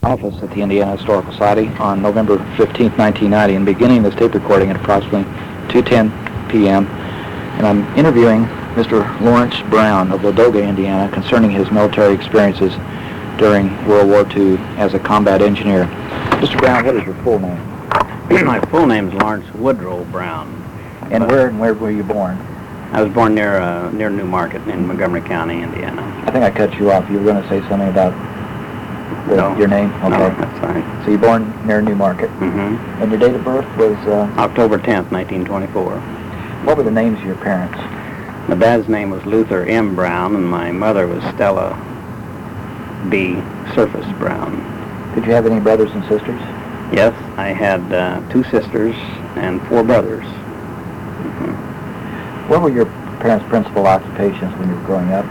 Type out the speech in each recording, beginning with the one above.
office at the Indiana Historical Society on November 15, 1990, and beginning this tape recording at approximately 2:10 p.m. And I'm interviewing Mr. Lawrence Brown of Ladoga, Indiana, concerning his military experiences during World War II as a combat engineer. Mr. Brown, what is your full name? My full name is Lawrence Woodrow Brown. And where were you born? I was born near New Market in Montgomery County, Indiana. I think I cut you off. You were going to say something about your name? Okay. No, that's fine. So you're born near New Market. Mm-hmm. And your date of birth was? October 10th, 1924. What were the names of your parents? My dad's name was Luther M. Brown, and my mother was Stella B. Surface Brown. Did you have any brothers and sisters? Yes, I had 2 sisters and 4 brothers. Mm-hmm. What were your parents' principal occupations when you were growing up?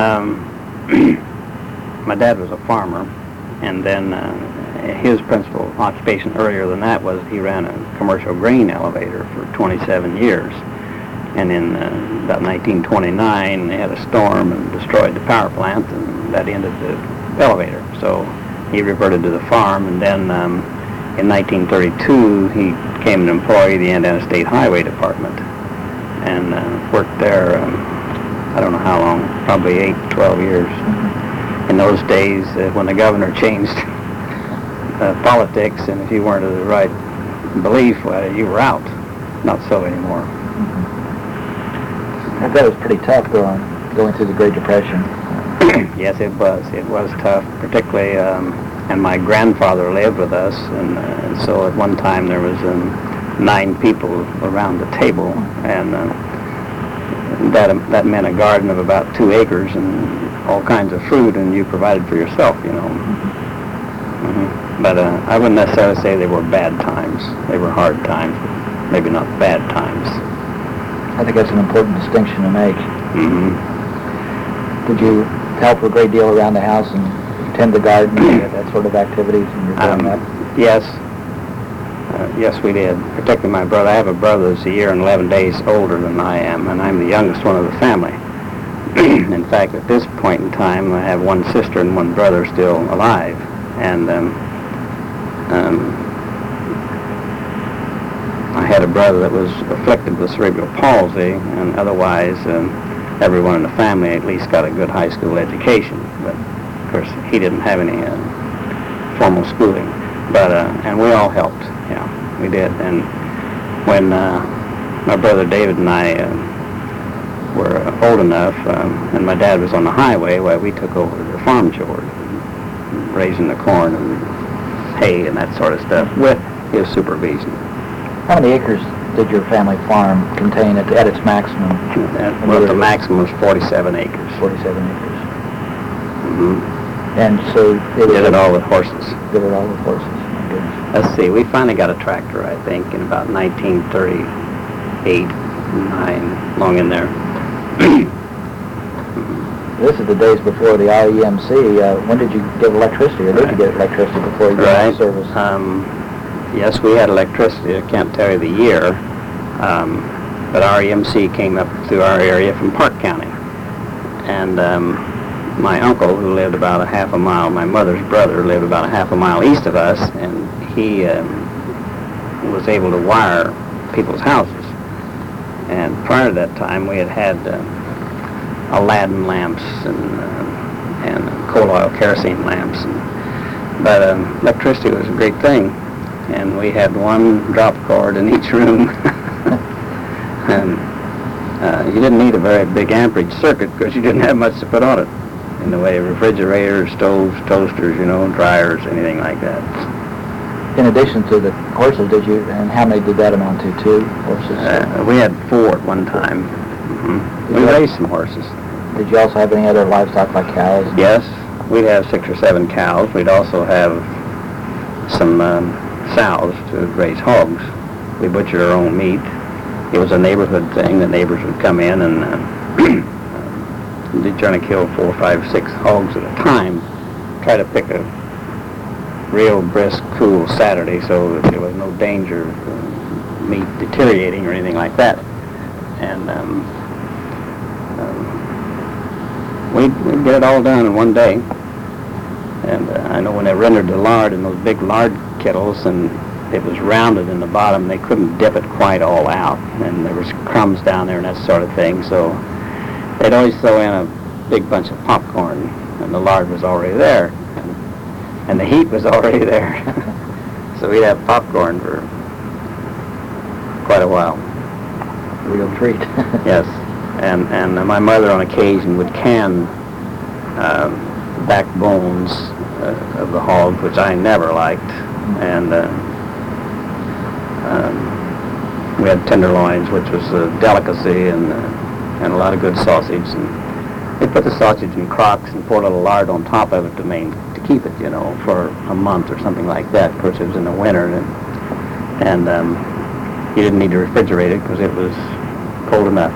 My dad was a farmer, and then his principal occupation earlier than that was he ran a commercial grain elevator for 27 years. And in about 1929, they had a storm and destroyed the power plant, and that ended the elevator. So he reverted to the farm, and then in 1932, he became an employee of the Indiana State Highway Department and worked there, I don't know how long, probably 8 to 12 years. In those days, when the governor changed politics, and if you weren't of the right belief, well, you were out. Not so anymore. I bet it was pretty tough going through the Great Depression. Yes, it was. It was tough, particularly, and my grandfather lived with us, and so at one time there was 9 people around the table, and that meant a garden of about 2 acres and all kinds of fruit, and you provided for yourself, you know. Mm-hmm. But I wouldn't necessarily say they were bad times. They were hard times, but maybe not bad times. I think that's an important distinction to make. Mm-hmm. Did you help a great deal around the house and tend the garden and that sort of activities when you were growing up? Yes. Yes, we did. Particularly my brother. I have a brother that's a year and 11 days older than I am, and I'm the youngest one of the family. In fact, at this point in time, I have 1 sister and 1 brother still alive. And I had a brother that was afflicted with cerebral palsy, and otherwise everyone in the family at least got a good high school education. But of course, he didn't have any formal schooling. But and we all helped. Yeah, we did. And when my brother David and I were old enough, and my dad was on the highway, well, we took over the farm chores, raising the corn and hay and that sort of stuff with his supervision. How many acres did your family farm contain at its maximum? Well, the maximum was 47 acres. 47 acres. Mm-hmm. And so did it all with horses. Did it all with horses. My goodness. Let's see. We finally got a tractor, I think, in about 1938, 9, long in there. This is the days before the REMC. When did you get electricity, or did you get electricity before you got into service? Yes, we had electricity. I can't tell you the year, but REMC came up through our area from Park County. And my uncle, who lived about a half a mile, my mother's brother lived about a half a mile east of us, and he was able to wire people's houses. And prior to that time, we had Aladdin lamps and coal oil kerosene lamps. But electricity was a great thing. And we had 1 drop cord in each room. And you didn't need a very big amperage circuit because you didn't have much to put on it in the way of refrigerators, stoves, toasters, you know, dryers, anything like that. In addition to the horses, and how many did that amount to, 2 horses? We had 4 at one time. Mm-hmm. We raised some horses. Did you also have any other livestock like cows? Yes, we'd have 6 or 7 cows. We'd also have some sows to raise hogs. We butchered our own meat. It was a neighborhood thing. The neighbors would come in and they'd try to kill 4, 5, 6 hogs at a time. Try to pick a real brisk, cool Saturday so that there was no danger of meat deteriorating or anything like that. And we'd get it all done in one day. And I know when they rendered the lard in those big lard kettles, and it was rounded in the bottom, they couldn't dip it quite all out, and there was crumbs down there and that sort of thing. So they'd always throw in a big bunch of popcorn, and the lard was already there, and the heat was already there. So we'd have popcorn for quite a while. Real treat. Yes, and my mother on occasion would can backbones of the hog, which I never liked, and we had tenderloins, which was a delicacy, and a lot of good sausage. And they put the sausage in crocks and pour a little lard on top of it to keep it, for a month or something like that. Of course, it was in the winter, and you didn't need to refrigerate it because it was cold enough.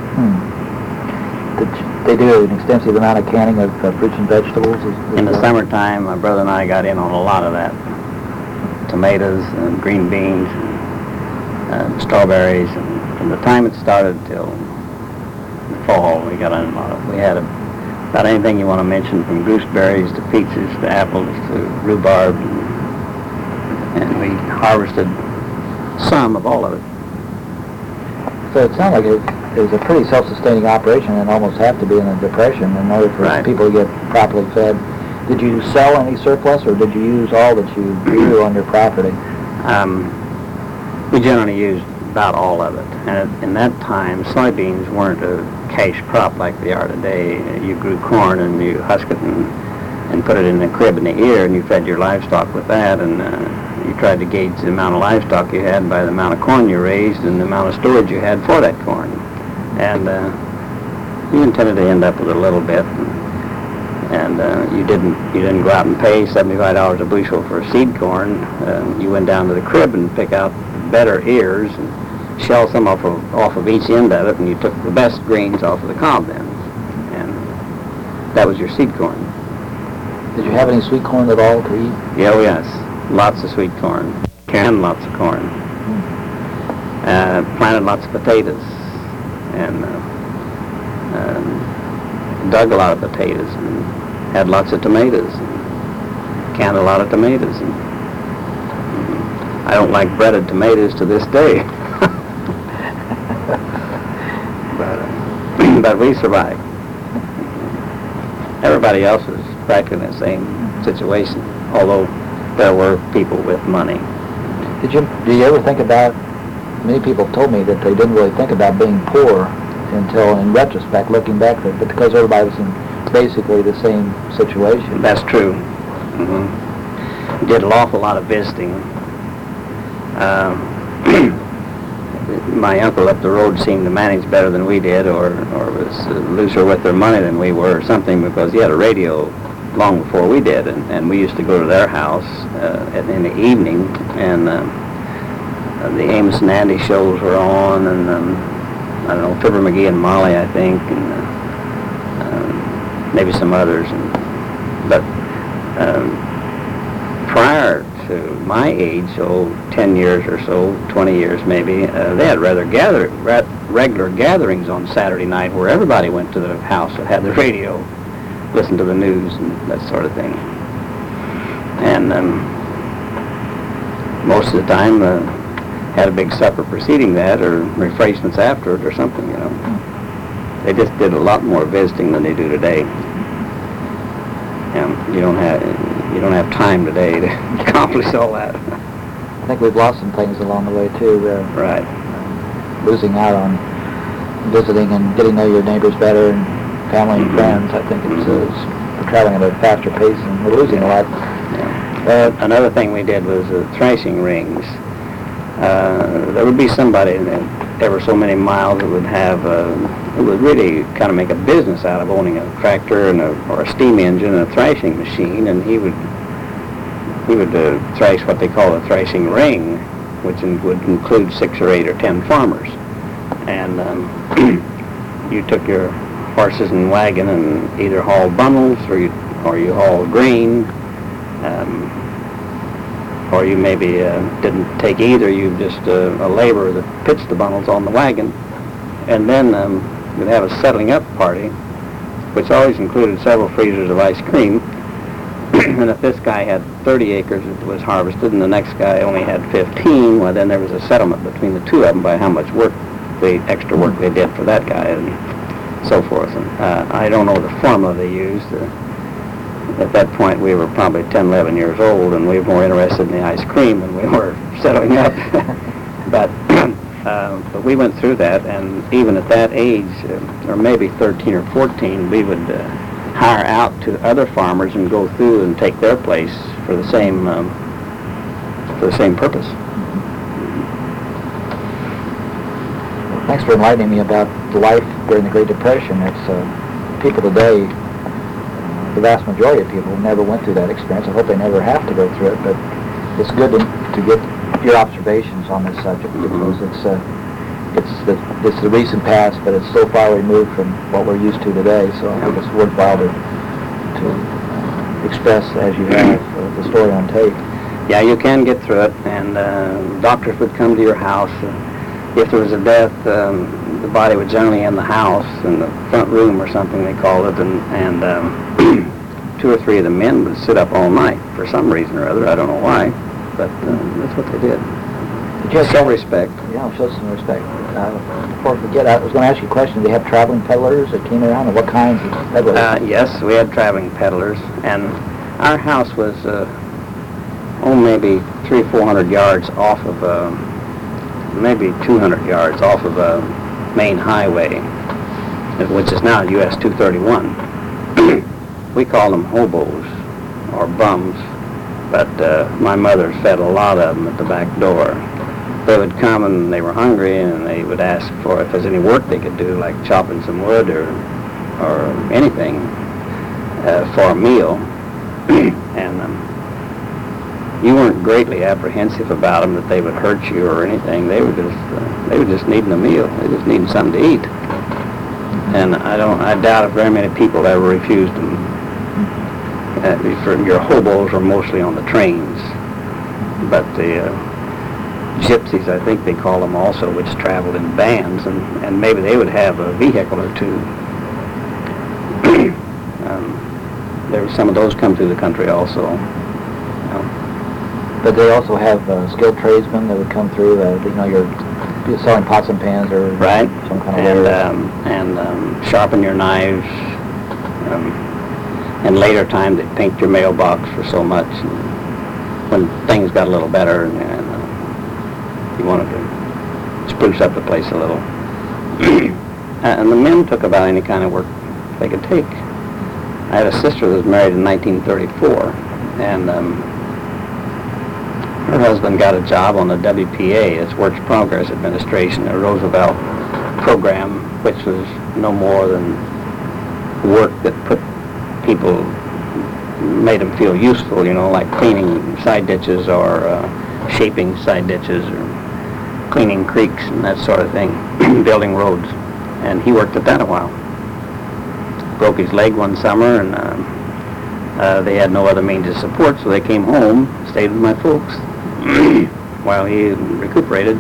They do an extensive amount of canning of fruits and vegetables. In the summertime, my brother and I got in on a lot of that. Tomatoes and green beans and strawberries, and from the time it started till the fall, we got in a lot of. We had about anything you want to mention, from gooseberries to peaches to apples to rhubarb, and we harvested some of all of it. So it sounds like it was a pretty self-sustaining operation, and almost have to be in a depression in order for people to get properly fed. Did you sell any surplus, or did you use all that you grew on your property? We generally used about all of it. And in that time, soybeans weren't a cash crop like they are today. You grew corn and you husked it and put it in a crib in the ear, and you fed your livestock with that, and you tried to gauge the amount of livestock you had by the amount of corn you raised and the amount of storage you had for that corn. And you intended to end up with a little bit, and you didn't go out and pay $75 a bushel for seed corn. You went down to the crib and pick out better ears and shell some off of each end of it, and you took the best grains off of the cob then, and that was your seed corn. Did you have any sweet corn at all to eat? Yeah, yes, lots of sweet corn, and lots of corn. Planted lots of potatoes, and dug a lot of potatoes, and had lots of tomatoes, and canned a lot of tomatoes. And I don't like breaded tomatoes to this day. But we survived. Everybody else was practically in the same situation, although there were people with money. Did you ever think about, many people told me that they didn't really think about being poor until, in retrospect, looking back, but because everybody was in basically the same situation. That's true. Did an awful lot of visiting. My uncle up the road seemed to manage better than we did, or was looser with their money than we were, or something, because he had a radio long before we did, and we used to go to their house in the evening, and the Amos and Andy shows were on, and I don't know, Fibber McGee and Molly, I think, and maybe some others. But prior to my age, 10 years or so, 20 years maybe, they had regular gatherings on Saturday night where everybody went to the house that had the radio, listened to the news and that sort of thing. And most of the time had a big supper preceding that, or refreshments after it, or something, They just did a lot more visiting than they do today. And you don't have time today to accomplish all that. I think we've lost some things along the way too. Right. Losing out on visiting and getting to know your neighbors better, and family and friends. I think we're traveling at a faster pace, and we're losing a lot. Yeah. Another thing we did was thrashing rings. There would be somebody ever so many miles that would have, it would really kind of make a business out of owning a tractor or a steam engine and a thrashing machine, and he would thrash what they call a thrashing ring, which would include 6 or 8 or 10 farmers. And you took your horses and wagon and either hauled bundles or you hauled grain, or you maybe didn't take either. You just a laborer that pitched the bundles on the wagon, and then we'd have a settling up party, which always included several freezers of ice cream. And if this guy had 30 acres that was harvested and the next guy only had 15, well, then there was a settlement between the two of them by how much work, the extra work they did for that guy and so forth. And I don't know the formula they used. At that point, we were probably 10, 11 years old, and we were more interested in the ice cream than we were settling up. But we went through that, and even at that age, or maybe 13 or 14, we would hire out to other farmers and go through and take their place for the same purpose. Well, thanks for enlightening me about the life during the Great Depression. It's people today, the vast majority of people never went through that experience. I hope they never have to go through it, but it's good to get your observations on this subject because it's the recent past, but it's so far removed from what we're used to today. So I think it's worthwhile to express, as you have, the story on tape. Yeah, you can get through it, and doctors would come to your house. If there was a death, the body would generally in the house, in the front room or something they called it, and 2 or 3 of the men would sit up all night for some reason or other. I don't know why, but that's what they did. Show respect. Yeah, show some respect. Before I forget, I was going to ask you a question. Do they have traveling peddlers that came around, and what kinds of peddlers? Yes, we had traveling peddlers, and our house was maybe 300 or 400 yards off of, maybe 200 yards off of a main highway, which is now US 231. We call them hobos or bums, but my mother fed a lot of them at the back door. They would come and they were hungry, and they would ask for if there's any work they could do, like chopping some wood or anything for a meal. And you weren't greatly apprehensive about them that they would hurt you or anything. They were just needing a meal. They just needing something to eat. And I doubt if very many people ever refused them. Your hobos were mostly on the trains, but the gypsies, I think they call them also, which traveled in bands, and maybe they would have a vehicle or two. There were some of those come through the country also. But they also have skilled tradesmen that would come through. You're selling pots and pans or right, some kind of and sharpen your knives. In later time, they paint your mailbox for so much. When things got a little better, and you wanted to spruce up the place a little. And the men took about any kind of work they could take. I had a sister that was married in 1934, and her husband got a job on the WPA, it's Works Progress Administration, a Roosevelt program, which was no more than work that put people, made them feel useful, like cleaning side ditches or shaping side ditches or cleaning creeks and that sort of thing, building roads. And he worked at that a while. Broke his leg one summer, and they had no other means of support, so they came home, stayed with my folks while he recuperated.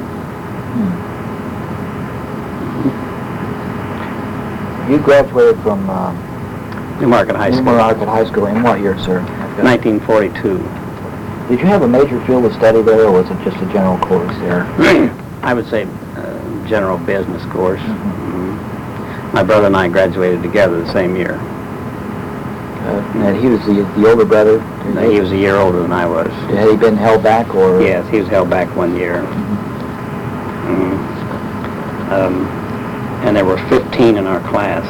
You graduated from Newmarket High School. Newmarket High School. In what year, sir? 1942. Did you have a major field of study there, or was it just a general course there? I would say general business course. My brother and I graduated together the same year. And he was the older brother? He was a year older than I was. Had he been held back, or? Yes, he was held back 1 year. And there were 15 in our class.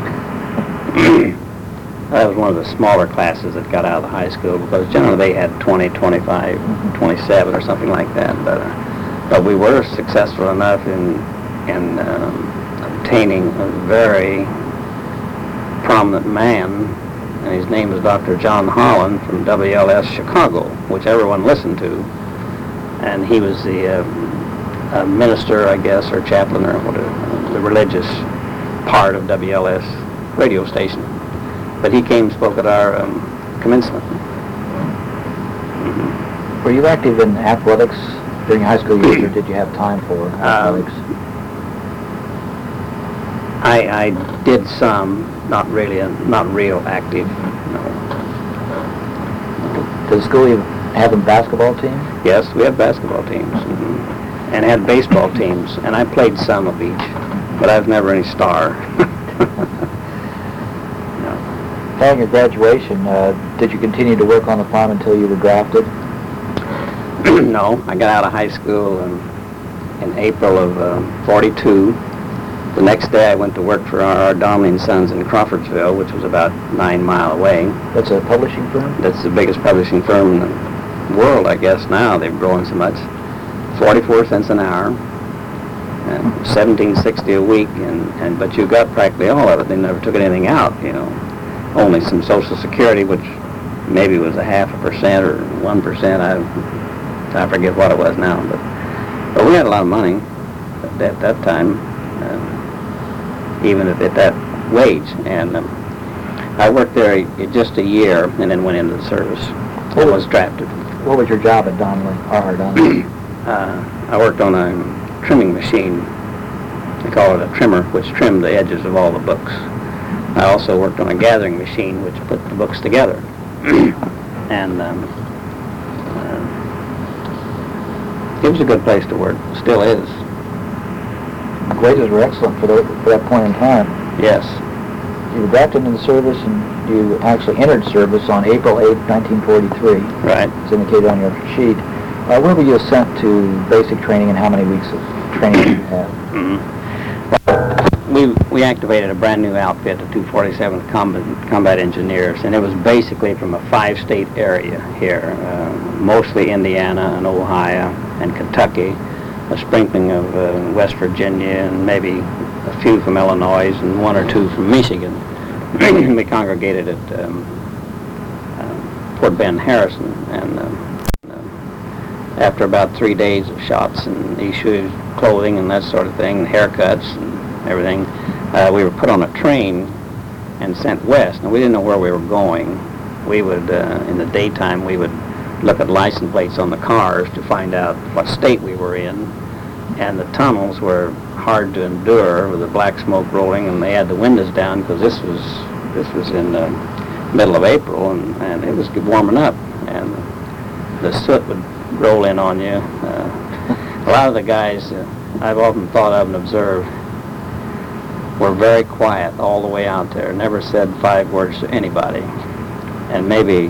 That was one of the smaller classes that got out of the high school, because generally they had 20, 25, 27 or something like that. But we were successful enough in obtaining a very prominent man, and his name is Dr. John Holland from WLS Chicago, which everyone listened to. And he was the minister, I guess, or chaplain, or whatever, the religious part of WLS radio station. But he came and spoke at our commencement. Were you active in athletics during high school years, or did you have time for athletics? I did some, not real active, no. Does the school even have a basketball team? Yes, we had basketball teams and had baseball teams, and I played some of each, but I was never any star. Following your graduation, did you continue to work on the farm until you were drafted? No, I got out of high school in April of '42. The next day I went to work for R.R. Donnelly & Sons in Crawfordsville, which was about 9 miles away. That's a publishing firm? That's the biggest publishing firm in the world, I guess, now. They've grown so much. 44 cents an hour, and $17.60 a week, but you got practically all of it. They never took anything out, you know. Only some Social Security, which maybe was 0.5% or 1%. I forget what it was now, but we had a lot of money at that time, even at that wage. And I worked there just a year, and then went into the service and was drafted. What was your job at Donnelly, R.R. Donnelly? I worked on a trimming machine. They call it a trimmer, which trimmed the edges of all the books. I also worked on a gathering machine, which put the books together. And it was a good place to work. Still is. The wages were excellent for that point in time. Yes. You were drafted into the service, and you actually entered service on April 8, 1943. Right. It's indicated on your sheet. Where were you sent to basic training, and how many weeks of training did you have? We activated a brand new outfit, the 247th Combat Engineers, and it was basically from a 5-state area here, mostly Indiana and Ohio and Kentucky, a sprinkling of West Virginia, and maybe a few from Illinois and 1 or 2 from Michigan. We congregated at Fort Bend, Harrison, and after about 3 days of shots and issues, clothing and that sort of thing, and haircuts and everything, we were put on a train and sent west. Now, we didn't know where we were going. We would, in the daytime, we would look at license plates on the cars to find out what state we were in, and the tunnels were hard to endure with the black smoke rolling, and they had the windows down because this was in the middle of April, and it was warming up, and the soot would roll in on you. A lot of the guys I've often thought of and observed were very quiet all the way out there, never said 5 words to anybody, and maybe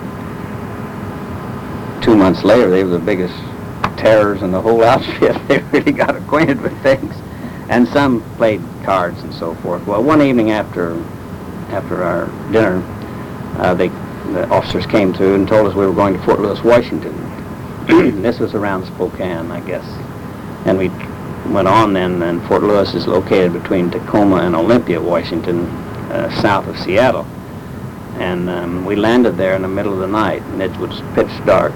2 months later they were the biggest terrors in the whole outfit. They really got acquainted with things, and some played cards and so forth. Well, one evening after our dinner, the officers came through and told us we were going to Fort Lewis, Washington. This was around Spokane, I guess, and we went on then, and Fort Lewis is located between Tacoma and Olympia, Washington, south of Seattle. And we landed there in the middle of the night, and it was pitch dark.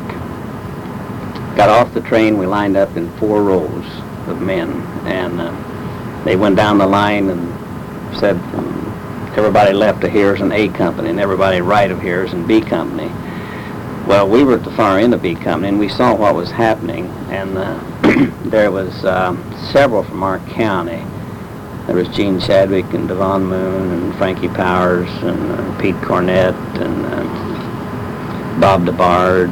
Got off the train, we lined up in 4 rows of men, and they went down the line and said everybody left of here is an A company, and everybody right of here is in B company. Well, we were at the far end of B company, and we saw what was happening, and there was several from our county. There was Gene Chadwick and Devon Moon and Frankie Powers and Pete Cornett and Bob DeBard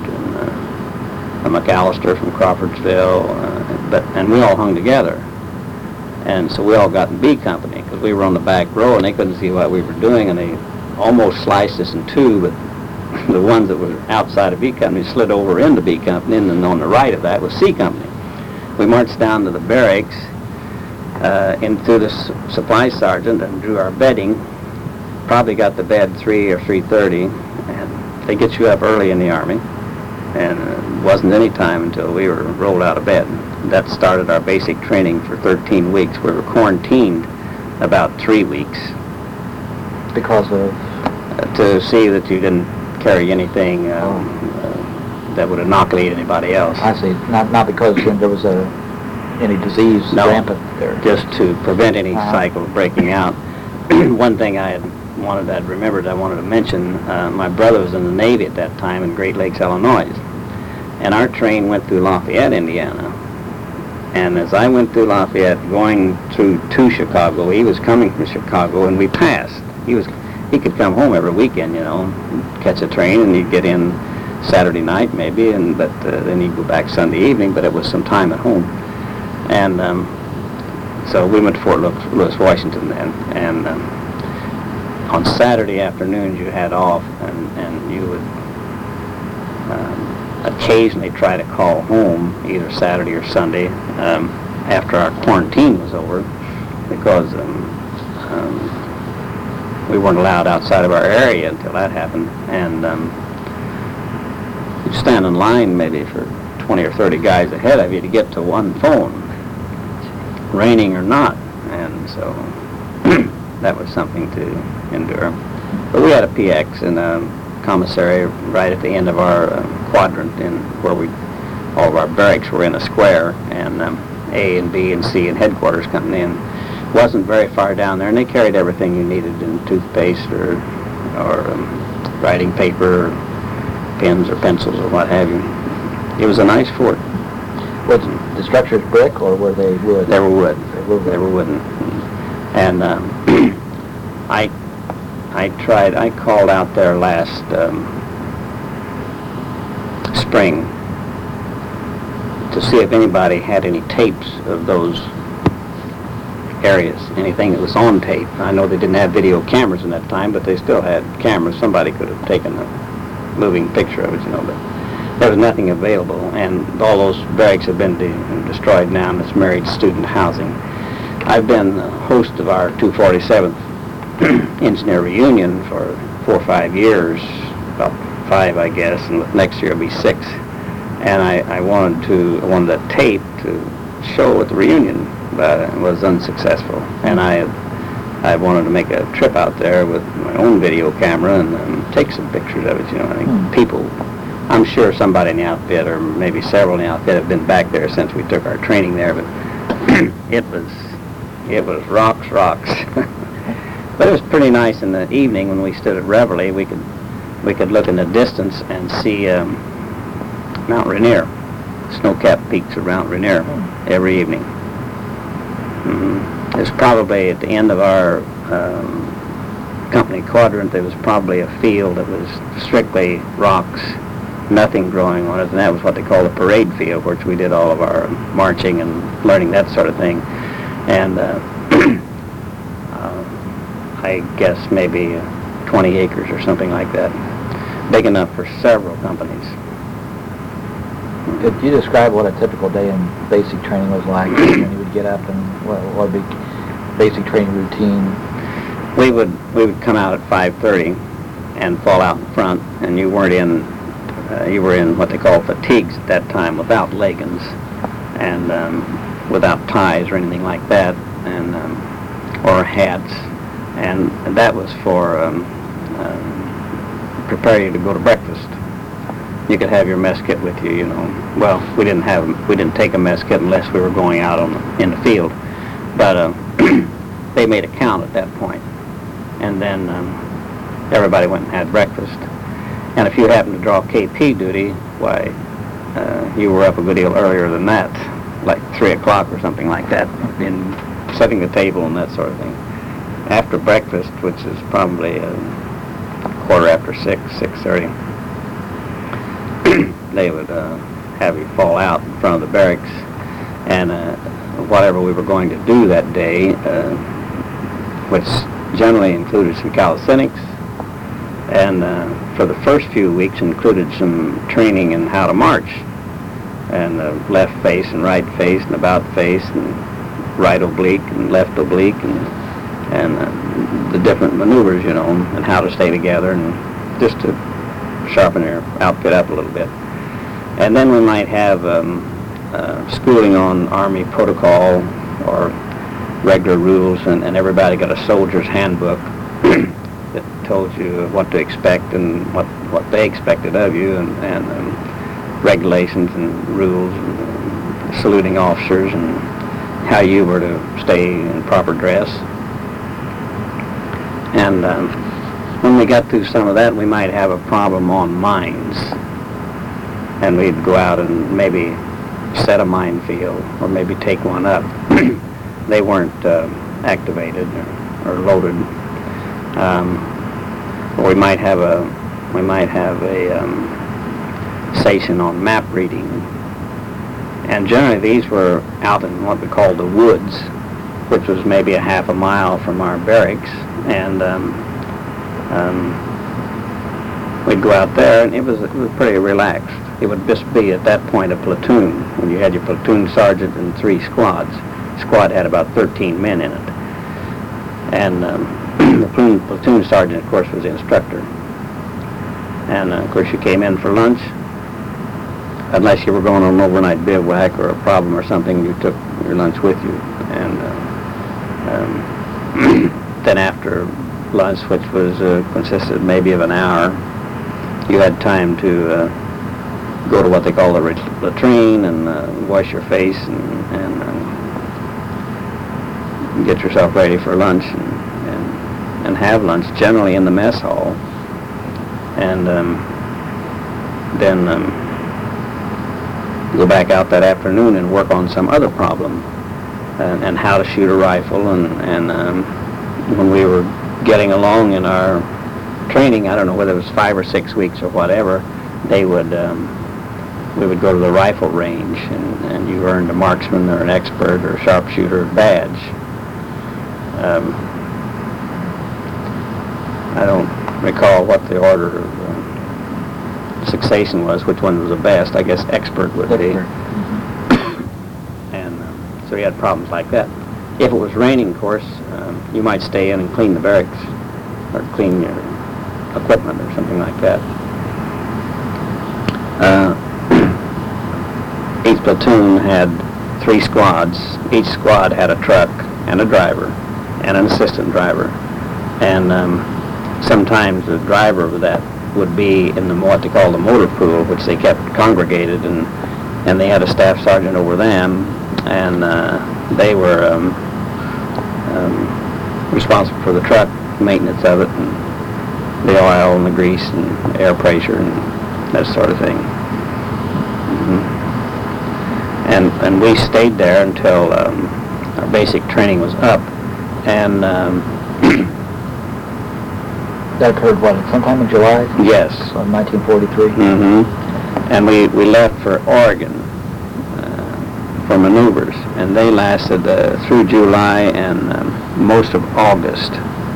and McAllister from Crawfordsville, and we all hung together. And so we all got in B company because we were on the back row, and they couldn't see what we were doing, and they almost sliced us in 2, but the ones that were outside of B company slid over into B company, and then on the right of that was C company. We marched down to the barracks in through the supply sergeant and drew our bedding. Probably got to bed 3 or 3:30, and they get you up early in the Army, and it wasn't any time until we were rolled out of bed. That started our basic training for 13 weeks. We were quarantined about 3 weeks. Because of? To see that you didn't carry anything that would inoculate anybody else. I see. Not because there was any disease rampant there. Just to prevent any cycle breaking out. One thing I remembered I wanted to mention, my brother was in the Navy at that time in Great Lakes, Illinois. And our train went through Lafayette, Indiana. And as I went through Lafayette going through to Chicago, he was coming from Chicago, and we passed. He could come home every weekend, catch a train, and he'd get in Saturday night maybe, but then he'd go back Sunday evening, but it was some time at home. And so we went to Fort Lewis, Washington then, and on Saturday afternoons you had off, and you would occasionally try to call home either Saturday or Sunday after our quarantine was over, because we weren't allowed outside of our area until that happened. And you'd stand in line maybe for 20 or 30 guys ahead of you to get to one phone, raining or not. And so that was something to endure. But we had a PX in a commissary right at the end of our quadrant, in where all of our barracks were in a square, and A and B and C and headquarters coming in. Wasn't very far down there, and they carried everything you needed in toothpaste or writing paper, or pens or pencils or what have you. It was a nice fort. Was the structures brick, or were they wood? They were wood. They were wooden. And I called out there last spring to see if anybody had any tapes of those areas, anything that was on tape. I know they didn't have video cameras in that time, but they still had cameras. Somebody could have taken a moving picture of it, but there was nothing available, and all those barracks have been destroyed now, and it's married student housing. I've been the host of our 247th engineer reunion for 4 or 5 years, about 5 I guess, and next year it'll be 6. And I wanted a tape to show at the reunion, but it was unsuccessful. And I wanted to make a trip out there with my own video camera and take some pictures of it. I think people, I'm sure somebody in the outfit, or maybe several in the outfit, have been back there since we took our training there, but it was rocks. But it was pretty nice in the evening when we stood at Reveille. We could look in the distance and see Mount Rainier, snow-capped peaks of Mount Rainier every evening. It was probably at the end of our company quadrant. There was probably a field that was strictly rocks, nothing growing on it, and that was what they call the parade field, which we did all of our marching and learning, that sort of thing. And I guess maybe 20 acres or something like that, big enough for several companies. Could you describe what a typical day in basic training was like when you would get up, and what would be basic training routine? We would come out at 5:30 and fall out in front, and you were in what they call fatigues at that time, without leggings and without ties or anything like that, and or hats, and that was for prepare you to go to breakfast. You could have your mess kit with you, Well, we didn't take a mess kit unless we were going out in the field, but they made a count at that point, and then everybody went and had breakfast. And if you happened to draw KP duty, why, you were up a good deal earlier than that, like 3 o'clock or something like that, in setting the table and that sort of thing. After breakfast, which is probably 6:15, 6:30, they would have you fall out in front of the barracks, and whatever we were going to do that day, which generally included some calisthenics, and for the first few weeks included some training in how to march, and left face and right face and about face and right oblique and left oblique, and the different maneuvers, and how to stay together, and just to sharpen your outfit up a little bit. And then we might have schooling on Army protocol or regular rules, and everybody got a soldier's handbook that told you what to expect and what they expected of you, and regulations and rules, and saluting officers, and how you were to stay in proper dress. And when we got through some of that, we might have a problem on mines, and we'd go out and maybe set a minefield or maybe take one up. They weren't activated or loaded. Or we might have a station on map reading. And generally these were out in what we call the woods, which was maybe a half a mile from our barracks. And we'd go out there, and it was pretty relaxed. It would just be at that point a platoon, when you had your platoon sergeant and 3 squads. Squad had about 13 men in it. And the platoon sergeant, of course, was the instructor. And, of course, you came in for lunch. Unless you were going on an overnight bivouac or a problem or something, you took your lunch with you. And then after lunch, which was consisted maybe of an hour, you had time to go to what they call the latrine and wash your face and get yourself ready for lunch and have lunch, generally in the mess hall. And then go back out that afternoon and work on some other problem and how to shoot a rifle. And when we were getting along in our training, I don't know whether it was 5 or 6 weeks or whatever, they would we would go to the rifle range, and you earned a marksman or an expert or a sharpshooter badge. I don't recall what the order of succession was, which one was the best. I guess expert would be. And so you had problems like that. If it was raining, of course, you might stay in and clean the barracks or clean your equipment or something like that. Each platoon had 3 squads. Each squad had a truck and a driver and an assistant driver. And sometimes the driver of that would be in what they call the motor pool, which they kept congregated, and they had a staff sergeant over them, and they were responsible for the truck, maintenance of it, and the oil and the grease and air pressure and that sort of thing. And we stayed there until our basic training was up, and that occurred, what, sometime in July? Yes. So in 1943? And we left for Oregon for maneuvers, and they lasted through July and most of August.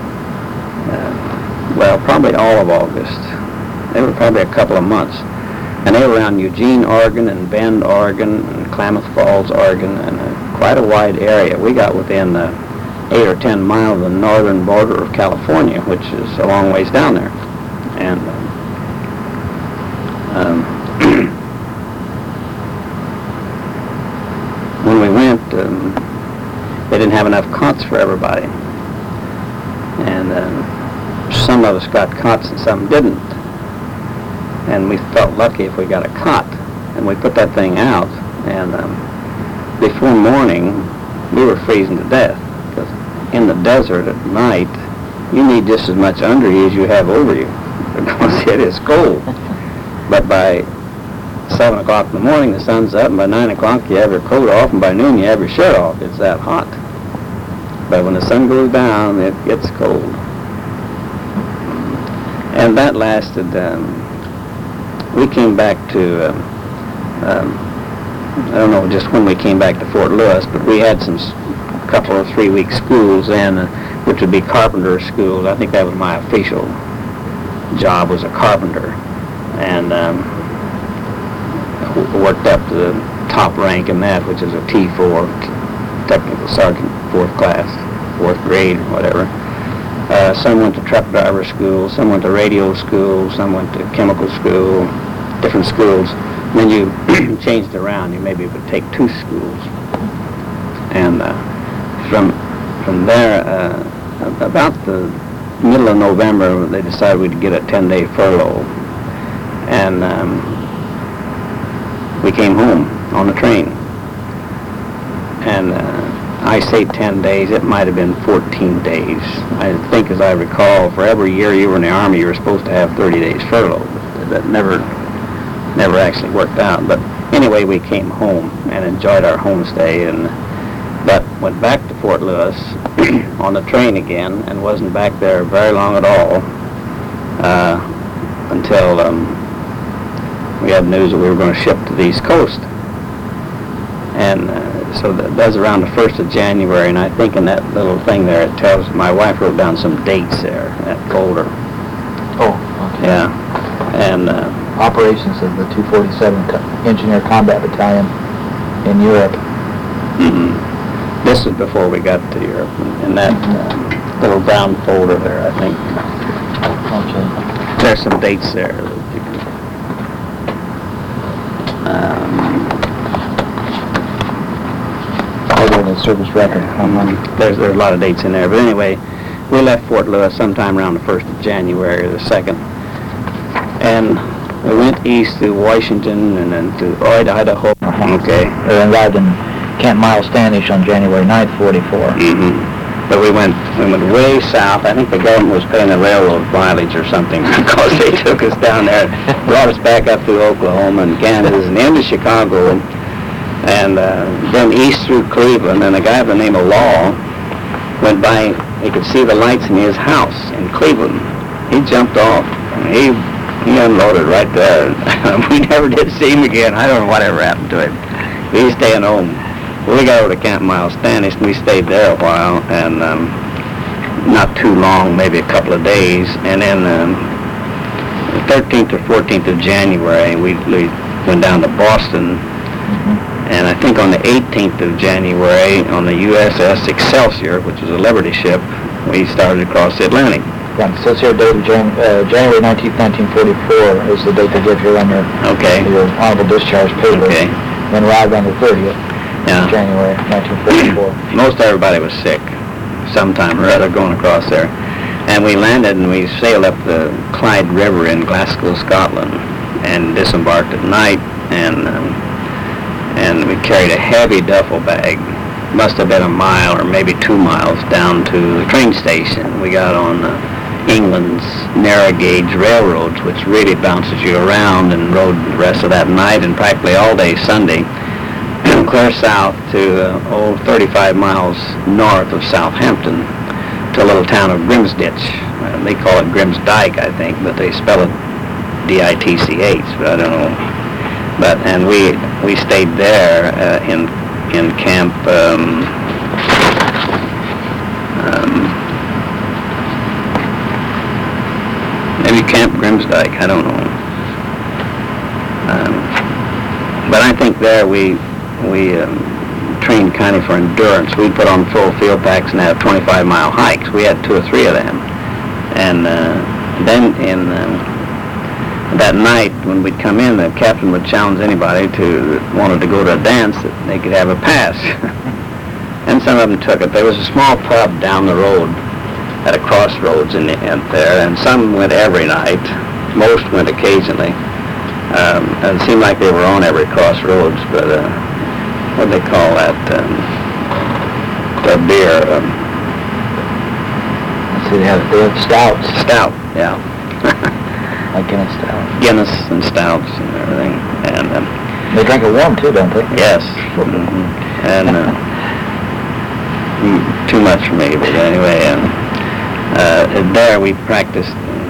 Well, probably all of August. They were probably a couple of months. And they were around Eugene, Oregon, and Bend, Oregon, and Klamath Falls, Oregon, and quite a wide area. We got within 8 or 10 miles of the northern border of California, which is a long ways down there. And when we went, they didn't have enough cots for everybody. And some of us got cots and some didn't. And we felt lucky if we got a cot. And we put that thing out, and before morning, we were freezing to death. Because in the desert at night, you need just as much under you as you have over you, because it is cold. But by 7 o'clock in the morning, the sun's up, and by 9 o'clock, you have your coat off, and by noon, you have your shirt off. It's that hot. But when the sun goes down, it gets cold. And that lasted, we came back to, I don't know just when we came back to Fort Lewis, but we had some couple of 3-week schools then, which would be carpenter schools. I think that was my official job, was a carpenter. And worked up to the top rank in that, which is a T4, technical sergeant, 4th class, 4th grade, whatever. Some went to truck driver school, some went to radio school, some went to chemical school, different schools. And then you changed around. You maybe would take 2 schools. And from there, about the middle of November, they decided we'd get a 10-day furlough. And we came home on the train. And I say 10 days, it might have been 14 days. I think, as I recall, for every year you were in the Army, you were supposed to have 30 days furlough. That never actually worked out. But anyway, we came home and enjoyed our homestay, but went back to Fort Lewis on the train again, and wasn't back there very long at all until we had news that we were going to ship to the East Coast. And so that was around the 1st of January, and I think in that little thing there, it tells, my wife wrote down some dates there, that folder. Oh, okay. Yeah. And Operations of the 247 Engineer Combat Battalion in Europe. This was before we got to Europe, in that little brown folder there, I think. Okay. There's some dates there. The service record. There's a lot of dates in there, but anyway, we left Fort Lewis sometime around the 1st of January or the 2nd, and we went east to Washington and then to Idaho. Okay. We arrived in Camp Miles Standish on January 9th, 44. But we went way south. I think the government was paying the railroad mileage or something because they took us down there, brought us back up through Oklahoma and Kansas and into Chicago, and then east through Cleveland. And a guy by the name of Law went by. He could see the lights in his house in Cleveland. He jumped off. And he unloaded right there. We never did see him again. I don't know whatever happened to him. He's staying home. We got over to Camp Miles Standish, and we stayed there a while, and not too long, maybe a couple of days. And then the 13th or 14th of January, we went down to Boston. And I think on the 18th of January, on the USS Excelsior, which was a Liberty ship, we started across the Atlantic. Yeah, it says here dated January 19th, 1944 is the date they give here on your honorable discharge paper. Okay. Then arrived on the 30th of January 1944. Most everybody was sick sometime or other going across there. And we landed and we sailed up the Clyde River in Glasgow, Scotland, and disembarked at night, and we carried a heavy duffel bag. Must have been a mile or maybe 2 miles down to the train station. We got on England's narrow gauge railroads, which really bounces you around, and rode the rest of that night and practically all day Sunday, clear south to 35 miles north of Southampton to a little town of Grimsditch. They call it Grims Dyke, I think, but they spell it D-I-T-C-H, but I don't know. And we stayed there in camp. Maybe Camp Grimsdyke, I don't know. But I think there we trained kind of for endurance. We put on full field packs and had 25-mile hikes. We had 2 or 3 of them. And then in that night when we'd come in, the captain would challenge anybody that wanted to go to a dance that they could have a pass. And some of them took it. There was a small pub down the road at a crossroads in the end there, and some went every night. Most went occasionally. And it seemed like they were on every crossroads, but what do they call that? The beer. Let's see, they have stouts. Stout, yeah. Like Guinness stout. Guinness and stouts and everything. And they drink it warm too, don't they? yes. And too much for me, but anyway. There we practiced,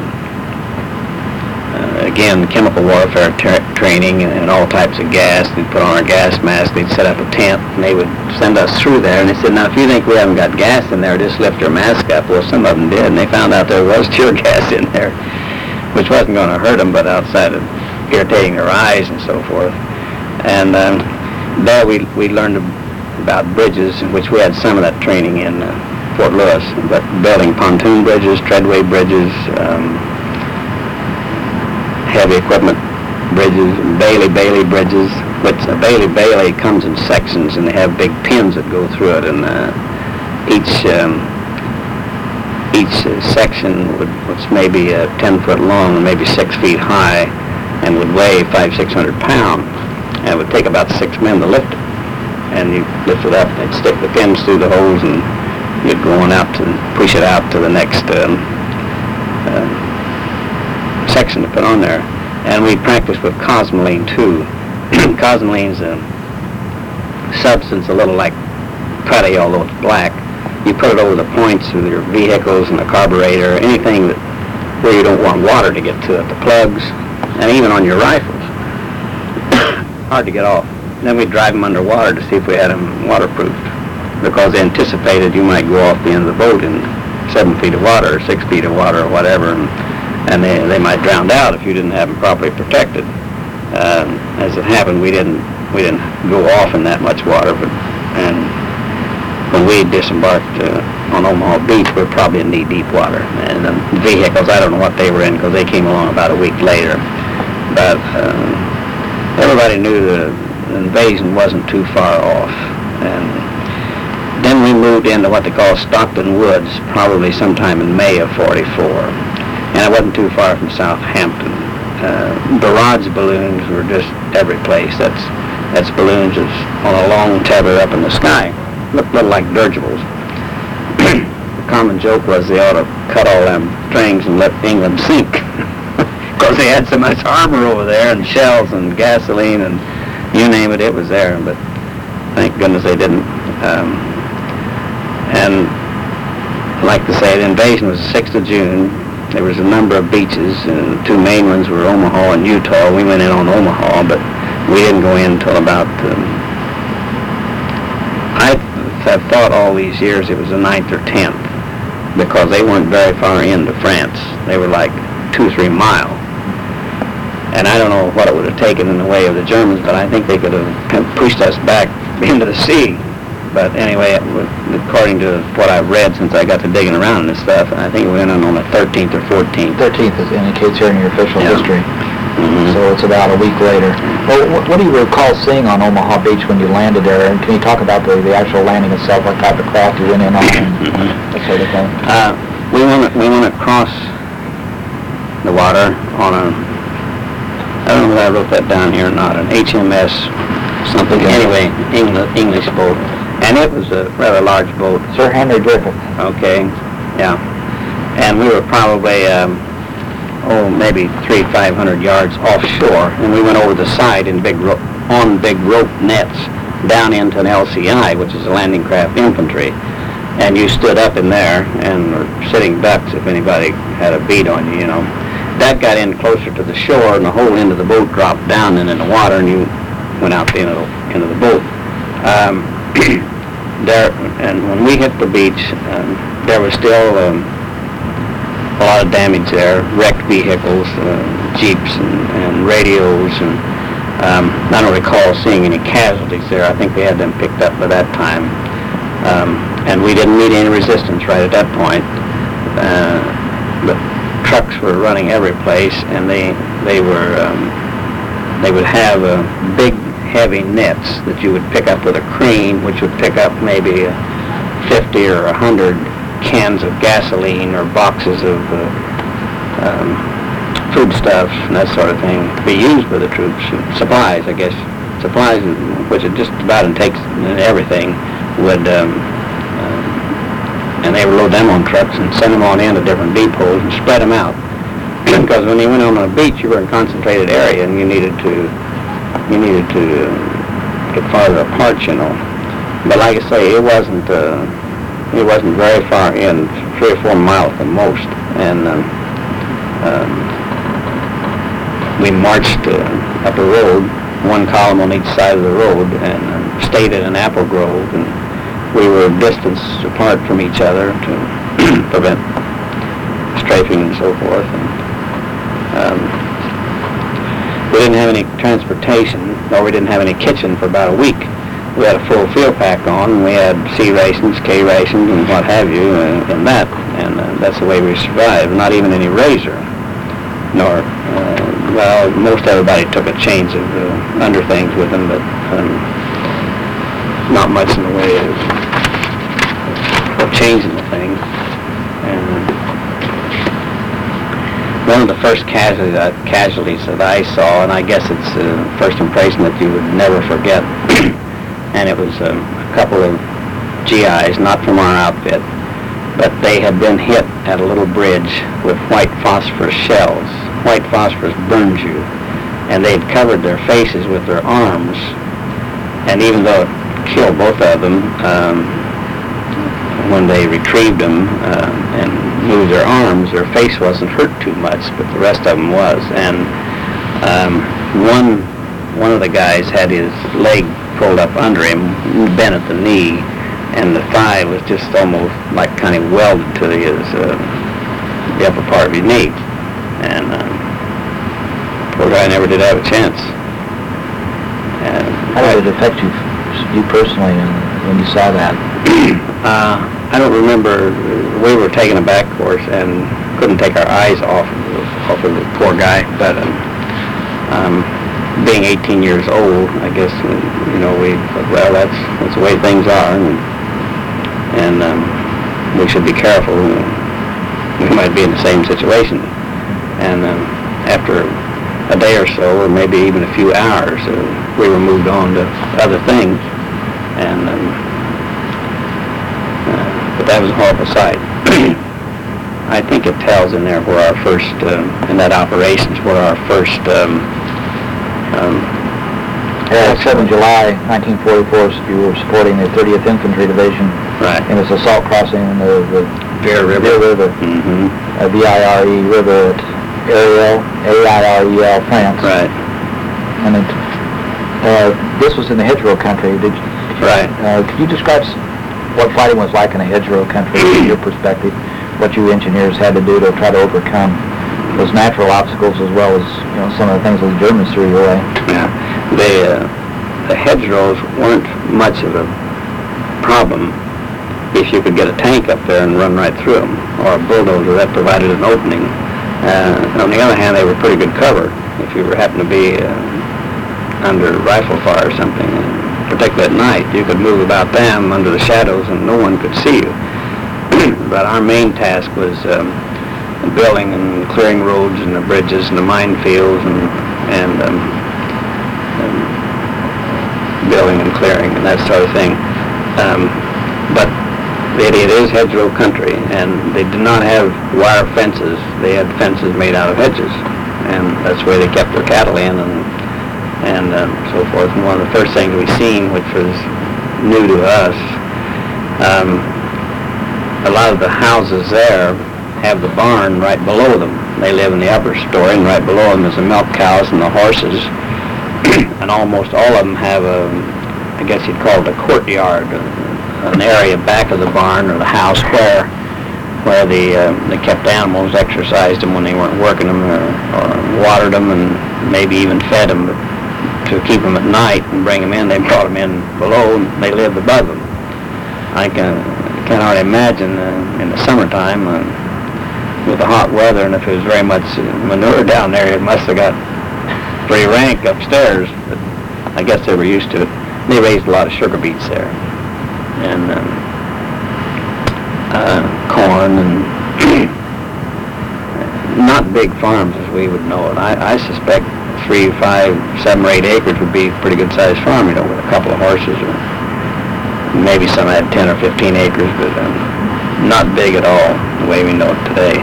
again, chemical warfare training and all types of gas. We'd put on our gas mask, they'd set up a tent, and they would send us through there. And they said, now, if you think we haven't got gas in there, just lift your mask up. Well, some of them did, and they found out there was tear gas in there, which wasn't going to hurt them, but outside of irritating their eyes and so forth. And there we learned about bridges, in which we had some of that training in Fort Lewis, but building pontoon bridges, treadway bridges, heavy equipment bridges, Bailey bridges, which a Bailey comes in sections, and they have big pins that go through it, and each section was maybe 10 foot long and maybe 6 feet high, and would weigh 500-600 pounds, and it would take about 6 men to lift it. And you lift it up, and they'd stick the pins through the holes, and you'd go on out and push it out to the next section to put on there. And we practiced with cosmoline too. Cosmoline's a substance a little like putty, although it's black. You put it over the points of your vehicles and the carburetor, anything where you don't want water to get to it, the plugs, and even on your rifles. hard to get off. Then we'd drive them underwater to see if we had them waterproofed, because they anticipated you might go off the end of the boat in 7 feet of water or 6 feet of water or whatever, and they might drown out if you didn't have them properly protected. As it happened, we didn't go off in that much water, and when we disembarked on Omaha Beach, we were probably in knee-deep water. And the vehicles, I don't know what they were in, because they came along about a week later. But everybody knew the invasion wasn't too far off. And then we moved into what they call Stockton Woods, probably sometime in May of '44. And it wasn't too far from Southampton. Barrage balloons were just every place. That's balloons that's on a long tether up in the sky. Looked a little like dirigibles. The common joke was they ought to cut all them strings and let England sink, because they had so much armor over there, and shells and gasoline and you name it, it was there. But thank goodness they didn't. And I'd like to say the invasion was the 6th of June. There was a number of beaches, and the two main ones were Omaha and Utah. We went in on Omaha, but we didn't go in until about, I've thought all these years it was the 9th or 10th, because they weren't very far into France. They were like 2 or 3 miles. And I don't know what it would have taken in the way of the Germans, but I think they could have pushed us back into the sea. But anyway, according to what I've read since I got to digging around and this stuff, I think we went in on the 13th or 14th. 13th is indicates here in your official history. Mm-hmm. So it's about a week later. Well, what do you recall seeing on Omaha Beach when you landed there? And can you talk about the actual landing itself, what type of craft you went in on, and that sort of thing? We went across the water on a, I don't know if I wrote that down here or not, an HMS something. Okay. Anyway, English boat. And it was a rather large boat. Sir Henry Griffith. Okay, yeah. And we were probably, maybe 300-500 yards offshore, and we went over the side in big rope nets down into an LCI, which is a landing craft infantry. And you stood up in there and were sitting ducks if anybody had a bead on you, you know. That got in closer to the shore, and the whole end of the boat dropped down and in the water, and you went out the end of the boat. There, and when we hit the beach, there was still a lot of damage there, wrecked vehicles, jeeps and radios, and I don't recall seeing any casualties there. I think they had them picked up by that time. And we didn't meet any resistance right at that point. But trucks were running every place, and they would have big heavy nets that you would pick up with a crane, which would pick up maybe 50 or 100 cans of gasoline or boxes of foodstuffs and that sort of thing, be used by the troops. Supplies, I guess. Supplies, which it just about takes everything, would, and they would load them on trucks and send them on into different depots and spread them out. Because when you went on a beach, you were in a concentrated area, and you needed to get farther apart, you know. But like I say, it wasn't very far in, 3 or 4 miles at most. And we marched up a road, one column on each side of the road, and stayed at an apple grove, and we were distance apart from each other to prevent strafing and so forth. And, we didn't have any transportation, or we didn't have any kitchen for about a week. We had a full field pack on, and we had C rations, K rations, and what have you, and that. And that's the way we survived. Not even any razor, nor, well, most everybody took a change of underthings with them, but not much in the way of changing the thing. And one of the first casualties that I saw, and I guess it's the first impression that you would never forget, and it was a couple of GIs, not from our outfit, but they had been hit at a little bridge with white phosphorus shells. White phosphorus burns you, and they'd covered their faces with their arms, and even though it killed both of them, when they retrieved them and moved their arms, their face wasn't hurt too much, but the rest of them was. And one one of the guys had his leg pulled up under him, bent at the knee, and the thigh was just almost like kind of welded to the upper part of his knee. And poor guy never did have a chance. How did it affect you personally when you saw that? I don't remember. We were taking a back course and couldn't take our eyes off of the poor guy. But being 18 years old, I guess we thought, well, that's the way things are, and we should be careful. We might be in the same situation. And after a day or so, or maybe even a few hours, we were moved on to other things. And but that was a horrible sight. I think it tells in there where our first, in that operations, where our first... 7 July 1944, you were supporting the 30th Infantry Division. Right. In its assault crossing the Vire River. Vire River. Mm-hmm. V-I-R-E River at Ariel, A-I-R-E-L, France. Right. And this was in the hedgerow country. Right. Could you describe what fighting was like in a hedgerow country from your perspective? What you engineers had to do to try to overcome those natural obstacles as well as some of the things that the Germans threw your way? Yeah. The hedgerows weren't much of a problem if you could get a tank up there and run right through them, or a bulldozer that provided an opening. On the other hand, they were pretty good cover if you happened to be under rifle fire or something. Particularly at night, you could move about them under the shadows and no one could see you. But our main task was building and clearing roads and the bridges and the minefields and building and clearing and that sort of thing. But it is hedgerow country, and they did not have wire fences. They had fences made out of hedges, and that's where they kept their cattle in and so forth. And one of the first things we seen, which was new to us, a lot of the houses there have the barn right below them. They live in the upper story, and right below them is the milk cows and the horses. And almost all of them have I guess you'd call it a courtyard, an area back of the barn or the house where they kept animals, exercised them when they weren't working them, or watered them, and maybe even fed them to keep them at night and bring them in. They brought them in below, and they lived above them. I can hardly imagine in the summertime with the hot weather, and if it was very much manure down there, it must have got pretty rank upstairs. But I guess they were used to it. They raised a lot of sugar beets there, and corn, and not big farms as we would know it. I suspect 3, 5, 7, or 8 acres would be a pretty good sized farm, with a couple of horses, or maybe some had 10 or 15 acres, but not big at all the way we know it today.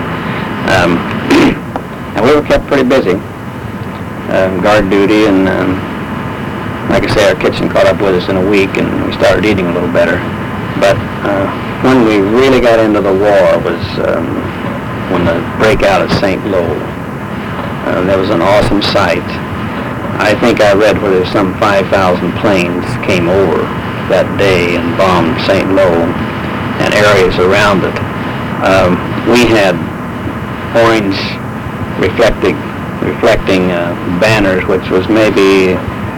And we were kept pretty busy, guard duty, and like I say, our kitchen caught up with us in a week, and we started eating a little better. But when we really got into the war was when the breakout of St. Lo. That was an awesome sight. I think I read where there's some 5,000 planes came over that day and bombed St. Lo and areas around it. We had orange reflecting banners, which was maybe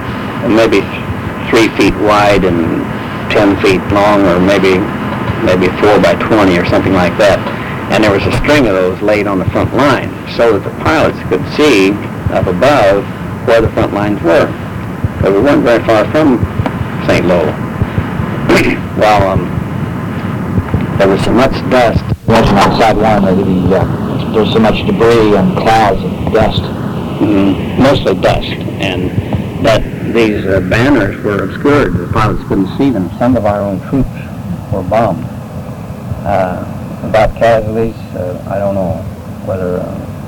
3 feet wide and 10 feet long, or maybe 4 by 20 or something like that. And there was a string of those laid on the front line so that the pilots could see up above where the front lines were. But we weren't very far from St. Lo. Well, there was so much dust. You mentioned on side one that there's so much debris and clouds of dust. Mostly dust, and that these banners were obscured. The pilots couldn't see them. Some of our own troops were bombed. About casualties, I don't know whether,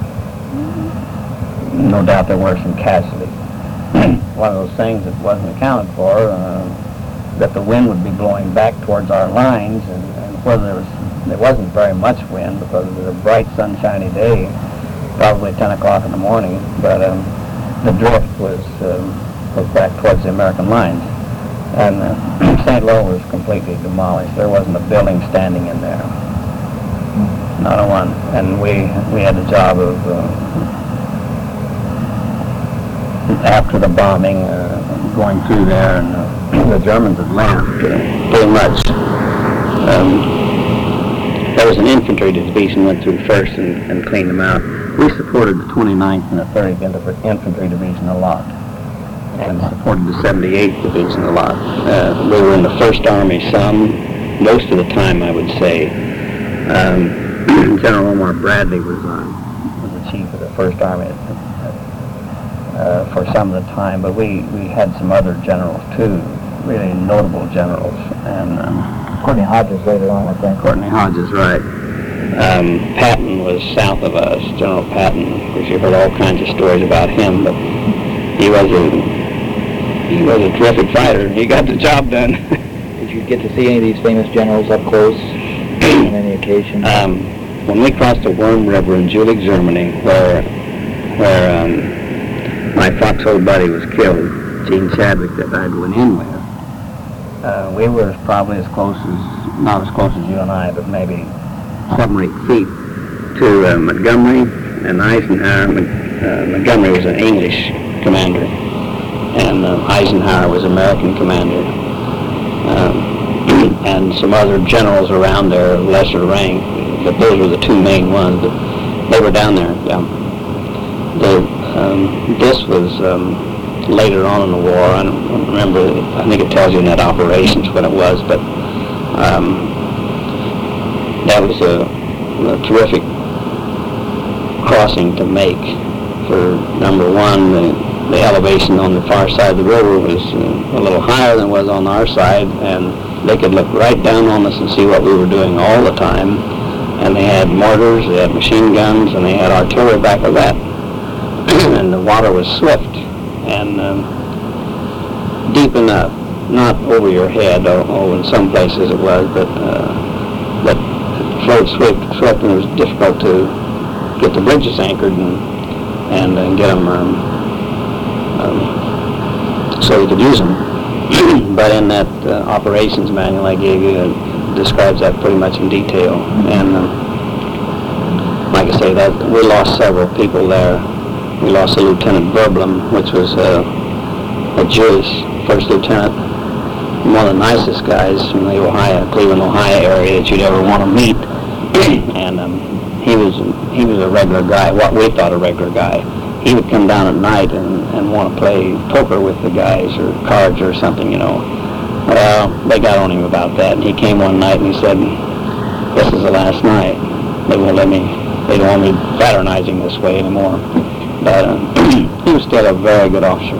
no doubt there were some casualties. One of those things that wasn't accounted for, that the wind would be blowing back towards our lines, and whether there wasn't very much wind because it was a bright sunshiny day, probably 10 o'clock in the morning, but the drift was was back towards the American lines. And St. Lo was completely demolished. There wasn't a building standing in there. Not a one. And we had the job of, after the bombing, going through there, and the Germans had left, pretty much. There was an infantry division went through first and cleaned them out. We supported the 29th and the 30th Infantry Division a lot, and supported the 78th Division a lot. We were in the First Army some, most of the time, I would say. General Omar Bradley was the chief of the First Army for some of the time, but we had some other generals too, really notable generals. And Courtney Hodges later on, I think. Courtney Hodges, right. Patton was south of us, General Patton. Of course, you heard all kinds of stories about him, but he was a terrific fighter. He got the job done. Did you get to see any of these famous generals up close on any occasion? When we crossed the Worm River in Jülich, Germany, where my foxhole buddy was killed, Gene Chadwick, that I went in with, we were probably as close as, not as close as you and I, but maybe 7 or 8 feet to Montgomery and Eisenhower. Montgomery was an English commander, and Eisenhower was American commander, and some other generals around there of lesser rank, but those were the two main ones. But they were down there. Yeah. This was later on in the war. I don't remember. I think it tells you in that operations when it was, but that was a terrific crossing to make. For number one, the elevation on the far side of the river was a little higher than it was on our side, and they could look right down on us and see what we were doing all the time. And they had mortars, they had machine guns, and they had artillery back of that. And the water was swift and deep enough, not over your head, or in some places it was, but it flowed swift, and it was difficult to get the bridges anchored and get them so you could use them. But in that operations manual I gave you, it describes that pretty much in detail. And like I say, that we lost several people there. We lost a Lieutenant Verblum, which was a Jewish first lieutenant, one of the nicest guys from the Cleveland, Ohio area that you'd ever want to meet. And he was a regular guy, what we thought a regular guy. He would come down at night and want to play poker with the guys or cards or something, you know. Well, they got on him about that, and he came one night and he said, "This is the last night. They won't let me. They don't want me fraternizing this way anymore." But he was still a very good officer,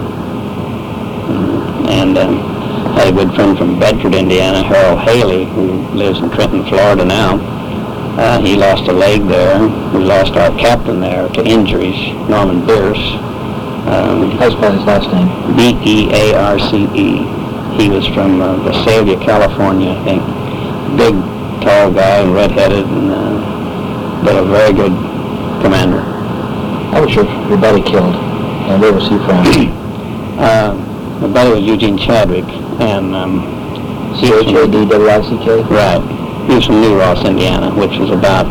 and had a good friend from Bedford, Indiana, Harold Haley, who lives in Trenton, Florida now. He lost a leg there. We lost our captain there to injuries, Norman Bierce. How do you spell his last name? Bearce. He was from Visalia, California, I think. Big, tall guy, red-headed, but a very good commander. How was your buddy killed? And where was he from? My buddy was Eugene Chadwick, and C-H-A-D-W-I-C-K? Right. He was from New Ross, Indiana, which was about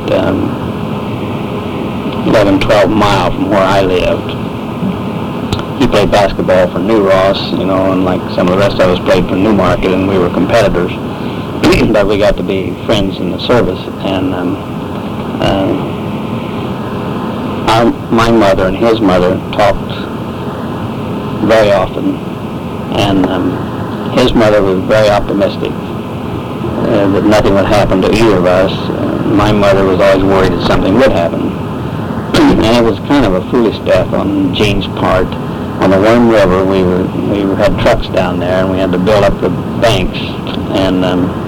11, 12 miles from where I lived. He played basketball for New Ross, you know, and like some of the rest of us played for Newmarket, and we were competitors. But we got to be friends in the service, and my mother and his mother talked very often, and his mother was very optimistic that nothing would happen to either of us. My mother was always worried that something would happen. And it was kind of a foolish death on Gene's part. On the Worm River, we had trucks down there, and we had to build up the banks. And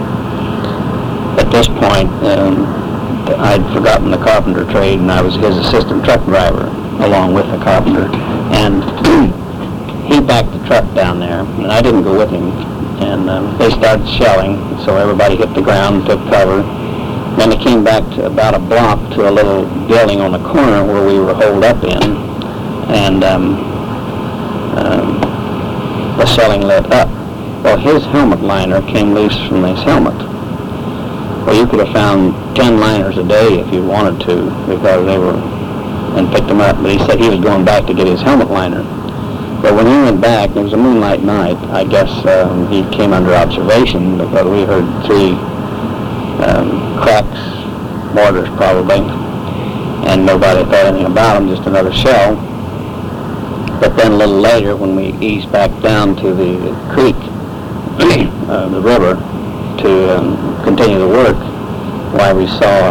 at this point, I'd forgotten the carpenter trade, and I was his assistant truck driver, along with the carpenter. And he backed the truck down there, and I didn't go with him. And they started shelling, so everybody hit the ground and took cover. Then they came back to about a block to a little building on the corner where we were holed up in. And the shelling lit up. Well, his helmet liner came loose from his helmet. Well, you could have found 10 liners a day if you wanted to, because they were, and picked them up. But he said he was going back to get his helmet liner. But when he went back, it was a moonlight night. I guess he came under observation because we heard 3 cracks, mortars probably, and nobody thought anything about them, just another shell. But then a little later, when we eased back down to the creek, the river, to continue the work, why we saw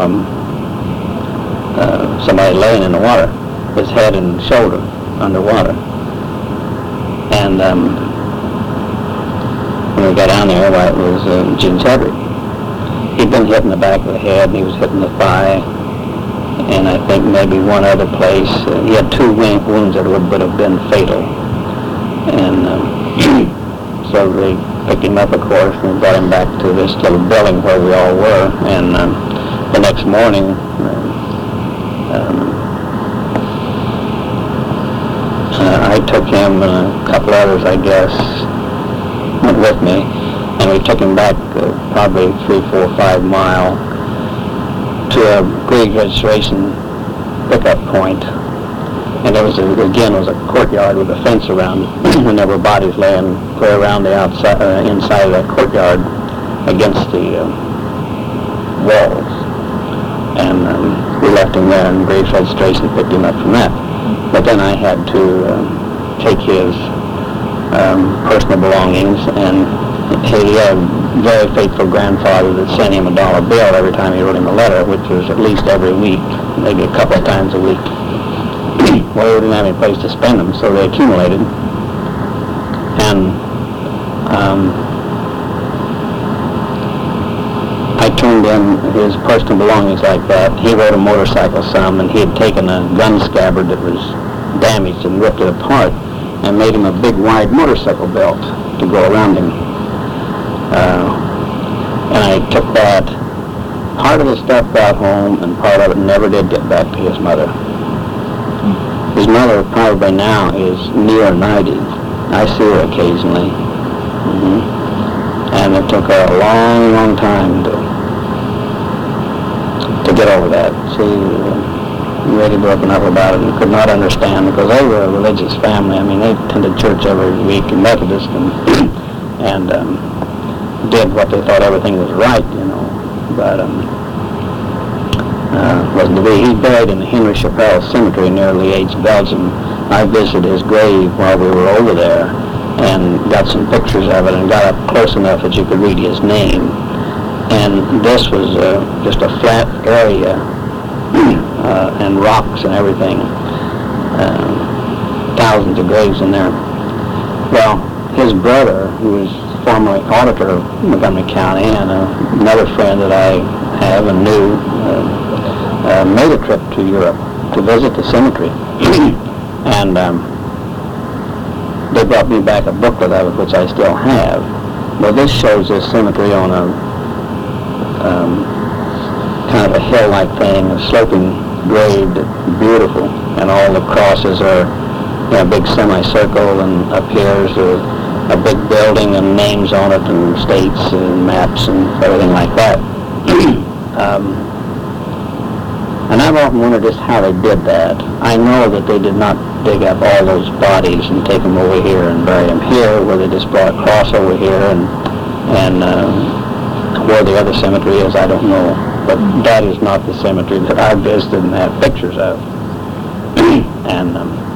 somebody laying in the water, his head and shoulder underwater. And when we got down there, well, it was Gene Chadwick. He'd been hit in the back of the head, and he was hit in the thigh, and I think maybe one other place. He had 2 wounds that would have been fatal. And so they picked him up, of course, and got him back to this little building where we all were. And the next morning, I took him and a couple others, I guess, went with me, and we took him back probably 3, 4, 5 mile to a grade registration pickup point. And there was a courtyard with a fence around it, and there were bodies laying clear around the outside, inside of that courtyard against the walls. And we left him there, and grade registration picked him up from that. But then I had to take his personal belongings, and he had a very faithful grandfather that sent him $1 bill every time he wrote him a letter, which was at least every week, maybe a couple of times a week. Well, we didn't have any place to spend them, so they accumulated. And I turned in his personal belongings like that. He rode a motorcycle some, and he had taken a gun scabbard that was damaged and ripped it apart and made him a big wide motorcycle belt to go around him. And I took that. Part of the stuff got home, and part of it never did get back to his mother. His mother probably now is near 90. I see her occasionally. And it took her a long, long time to get over that. She really broken up about it and could not understand, because they were a religious family. I mean, they attended church every week, and Methodist, and did what they thought everything was right, you know. But wasn't to be. He's buried in the Henry Chappelle Cemetery near Liège, Belgium. I visited his grave while we were over there and got some pictures of it and got up close enough that you could read his name. And this was just a flat area and rocks and everything. Thousands of graves in there. Well, his brother, who was formerly auditor of Montgomery County, and another friend that I have and knew, made a trip to Europe to visit the cemetery. And they brought me back a booklet of it, which I still have. Well, this shows this cemetery on a kind of a hill-like thing, a sloping grade, beautiful, and all the crosses are a big semicircle, and up here's a big building and names on it and states and maps and everything like that. And I've often wondered just how they did that. I know that they did not dig up all those bodies and take them over here and bury them here, where they just brought a cross over here, and where the other cemetery is, I don't know. But that is not the cemetery that I visited and have pictures of. And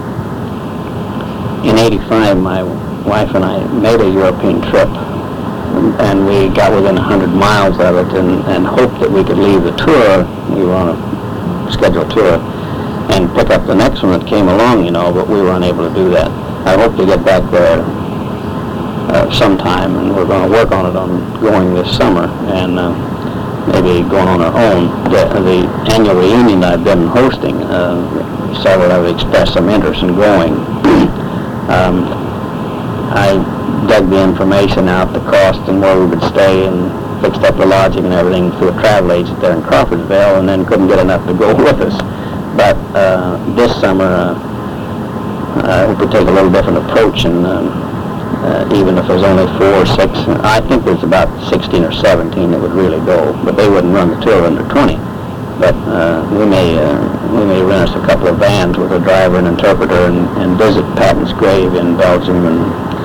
in '85, my wife and I made a European trip, and we got within 100 miles of it, and hoped that we could leave the tour. We were on a scheduled tour, and pick up the next one that came along, you know, but we were unable to do that. I hope to get back there sometime, and we're going to work on it on going this summer, and maybe going on our own. The annual reunion that I've been hosting, several have expressed some interest in going. I dug the information out, the cost and where we would stay, and fixed up the lodging and everything through a travel agent there in Crawfordsville, and then couldn't get enough to go with us. But this summer, I hope we take a little different approach and even if there's only 4 or 6. I think there's about 16 or 17 that would really go, but they wouldn't run the tour under 20. But we may rent us a couple of vans with a driver and interpreter and visit Patton's grave in Belgium and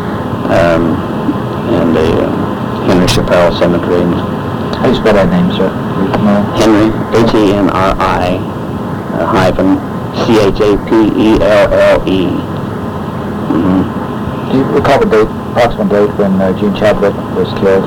the Henry Chappelle Cemetery. How do you spell that name, sir? Henry, Henry, hyphen Chapelle. Mm-hmm. Do you recall the date, approximate date when Gene Chadwick was killed?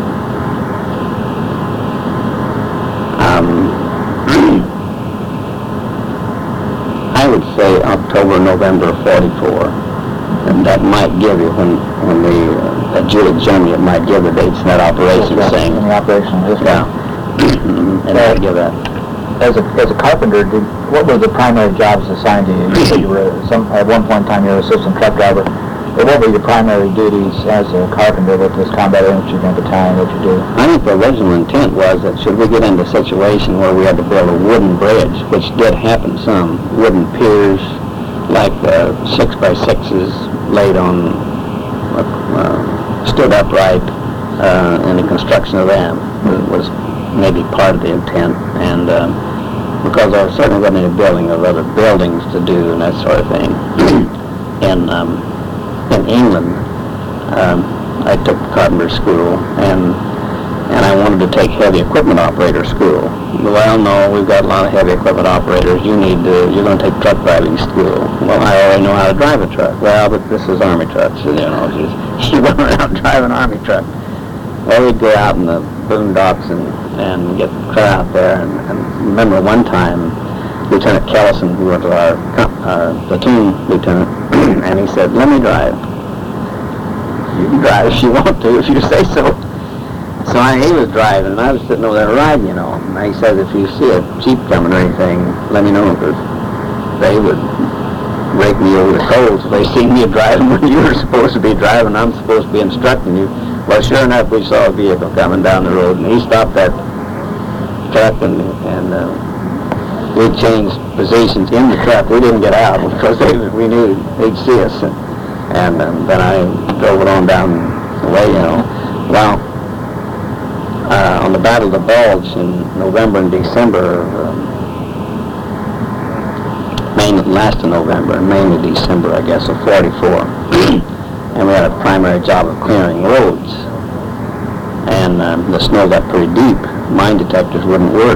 I would say October, November 44. And that might give you, when the adjutant general might give the dates in that operation saying. In the operational history. Yeah. And I'd give that. As a carpenter, what were the primary jobs assigned to you? You said you were, at one point in time, you were assistant truck driver. But what were your primary duties as a carpenter with this combat infantry battalion that you do? I think the original intent was that should we get into a situation where we had to build a wooden bridge, which did happen some, wooden piers, like 6x6s laid on, stood upright, and the construction of them was maybe part of the intent. And because I was certainly going to be building of other buildings to do and that sort of thing. In England, I took carpenter school, and I wanted to take heavy equipment operator school. Well, no, we've got a lot of heavy equipment operators. You're going to take truck driving school. Well, I already know how to drive a truck. Well, but this is Army trucks, you know. You run around driving an Army truck. Well, we'd go out in the boondocks and get the car out there. And remember one time, Lieutenant Kellison, who was our platoon lieutenant, and he said, "Let me drive." "You can drive if you want to, if you say so." So he was driving, and I was sitting over there riding, you know. And he said, "If you see a Jeep coming or anything, let me know, because they would rake me over the coals if they seen me driving when you were supposed to be driving. I'm supposed to be instructing you." Well, sure enough, we saw a vehicle coming down the road, and he stopped that truck, and we changed positions in the truck. We didn't get out because we knew they'd see us, and then I drove it on down the way, you know. Well, on the Battle of the Bulge in November and December, last of November and mainly December, I guess, of 44, and we had a primary job of clearing roads, and the snow got pretty deep. Mine detectors wouldn't work.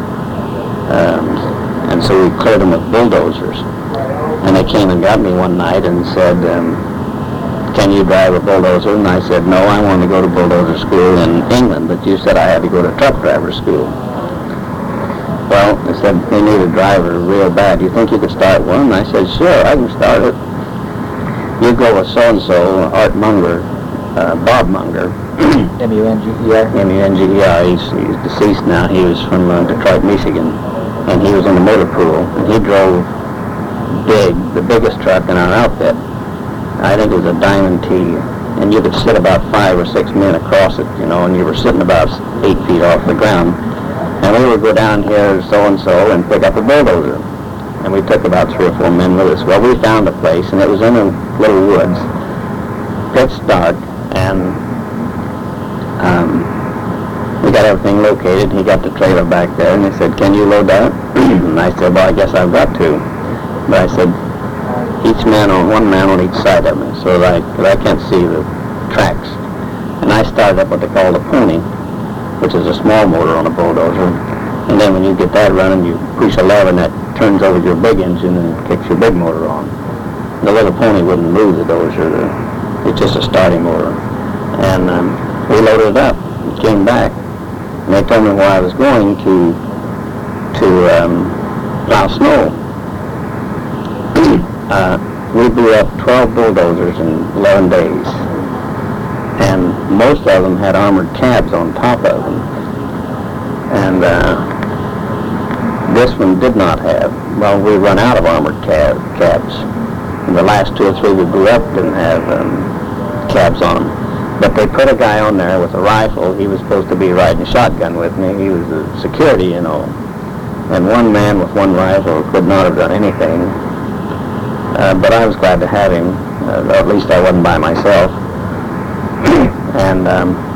And so we cleared them with bulldozers. And they came and got me one night and said, "Can you drive a bulldozer?" And I said, "No, I want to go to bulldozer school in England, but you said I had to go to truck driver school." Well, they said they need a driver real bad. "Do you think you could start one?" And I said, "Sure, I can start it. You go with so-and-so, Art Munger, Bob Munger." M-U-N-G-E-R? M-U-N-G-E-R. He's deceased now. He was from Detroit, Michigan. And he was in the motor pool, and he drove the biggest truck in our outfit. I think it was a Diamond T, and you could sit about 5 or 6 men across it, you know, and you were sitting about 8 feet off the ground. And we would go down here so-and-so and pick up a bulldozer. And we took about 3 or 4 men with us. Well, we found a place, and it was in the little woods, pitch dark, and we got everything located. He got the trailer back there, and he said, "Can you load that?" And I said, "Well, I guess I've got to." But I said, one man on each side of me, so that I can't see the tracks. And I started up what they call the pony, which is a small motor on a bulldozer. And then when you get that running, you push a lever, and that turns over your big engine and kicks your big motor on. The little pony wouldn't move the dozer. It's just a starting motor. And we loaded it up and came back. And they told me where I was going to plow snow. We blew up 12 bulldozers in 11 days. And most of them had armored cabs on top of them. And this one did not have. Well, we run out of armored cabs. And the last 2 or 3 we blew up didn't have cabs on them. But they put a guy on there with a rifle. He was supposed to be riding shotgun with me. He was a security, you know. And one man with one rifle could not have done anything. But I was glad to have him. At least I wasn't by myself. And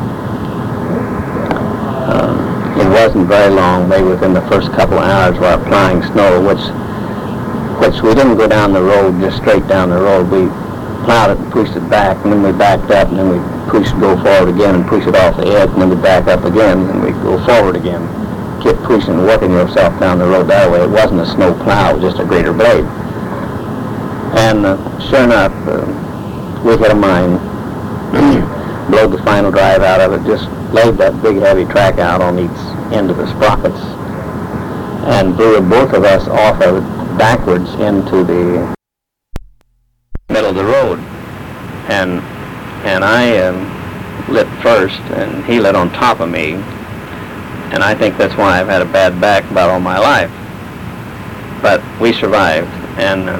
it wasn't very long, maybe within the first couple of hours of our plowing snow, which we didn't go down the road, just straight down the road. We plowed it and pushed it back, and then we backed up, and then we go forward again and push it off the edge, and then we back up again, and we go forward again. Keep pushing and working yourself down the road that way. It wasn't a snow plow, it was just a grader blade. And sure enough, we hit a mine, blowed the final drive out of it, just laid that big heavy track out on each end of the sprockets, and blew both of us off of it backwards into the middle of the road. And I lit first, and he lit on top of me, and I think that's why I've had a bad back about all my life. But we survived, and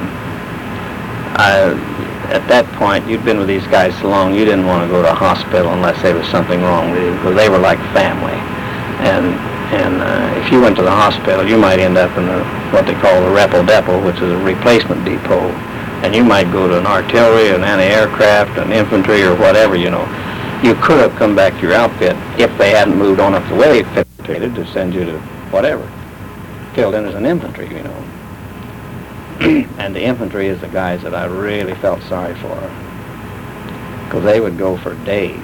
at that point, you'd been with these guys so long, you didn't want to go to a hospital unless there was something wrong with you, because they were like family. And if you went to the hospital, you might end up in what they call the repo depot, which is a replacement depot. And you might go to an artillery, an anti-aircraft, an infantry, or whatever, you know. You could have come back to your outfit if they hadn't moved on up the way to send you to whatever. Filled in as an infantry, you know. And the infantry is the guys that I really felt sorry for, because they would go for days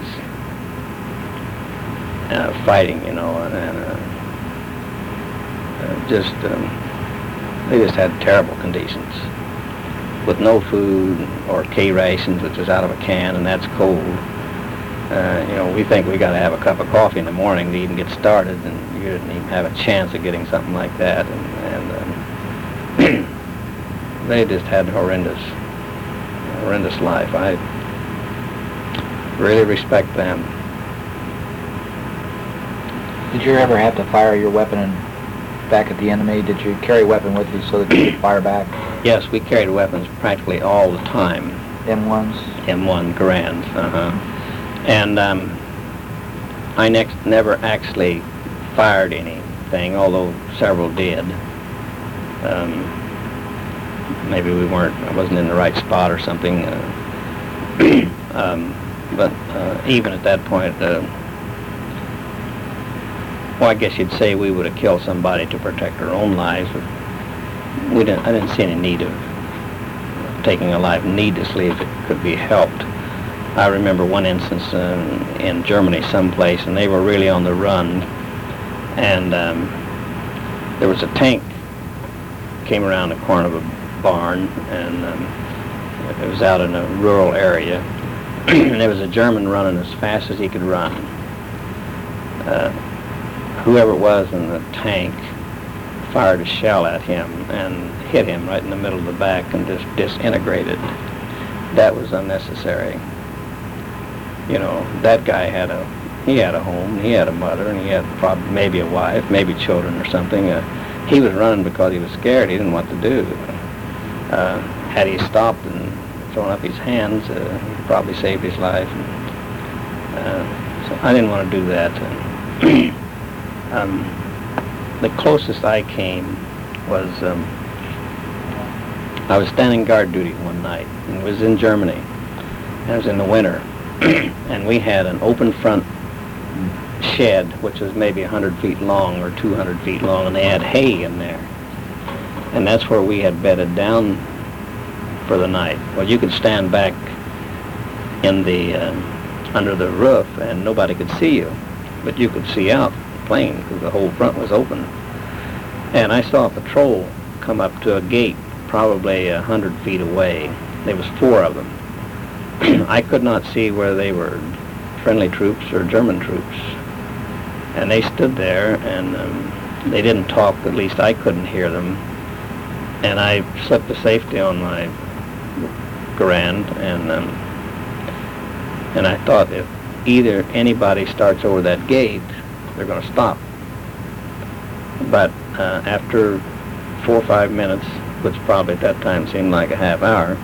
fighting, you know, they just had terrible conditions, with no food or K rations, which is out of a can, and that's cold. You know, we think we got to have a cup of coffee in the morning to even get started, and you didn't even have a chance of getting something like that. And they just had horrendous life. I really respect them. Did you ever have to fire your weapon back at the enemy? Did you carry a weapon with you so that you could fire back? Yes, we carried weapons practically all the time. M1s? M1 Garands, And I never actually fired anything, although several did. Maybe I wasn't in the right spot or something. But even at that point, well, I guess you'd say we would have killed somebody to protect our own lives, but I didn't see any need of taking a life needlessly if it could be helped. I remember one instance in Germany someplace, and they were really on the run, and there was a tank came around the corner of a barn, and it was out in a rural area, and there was a German running as fast as he could run. Whoever it was in the tank fired a shell at him and hit him right in the middle of the back and just disintegrated. That was unnecessary. You know, that guy had a home, he had a mother, and he had probably maybe a wife, maybe children or something. He was running because he was scared. He didn't know what to do. Had he stopped and thrown up his hands, he probably saved his life. So I didn't want to do that. The closest I came was, I was standing guard duty one night, and it was in Germany. It was in the winter, and we had an open front shed, which was maybe 100 feet long or 200 feet long, and they had hay in there. And that's where we had bedded down for the night. Well, you could stand back in the under the roof, and nobody could see you, but you could see out plain because the whole front was open. And I saw a patrol come up to a gate probably 100 feet away. There was 4 of them. I could not see whether they were friendly troops or German troops. And they stood there, and they didn't talk, at least I couldn't hear them. And I slipped the safety on my Garand, and I thought if either anybody starts over that gate, they're going to stop. But after 4 or 5 minutes, which probably at that time seemed like a half hour,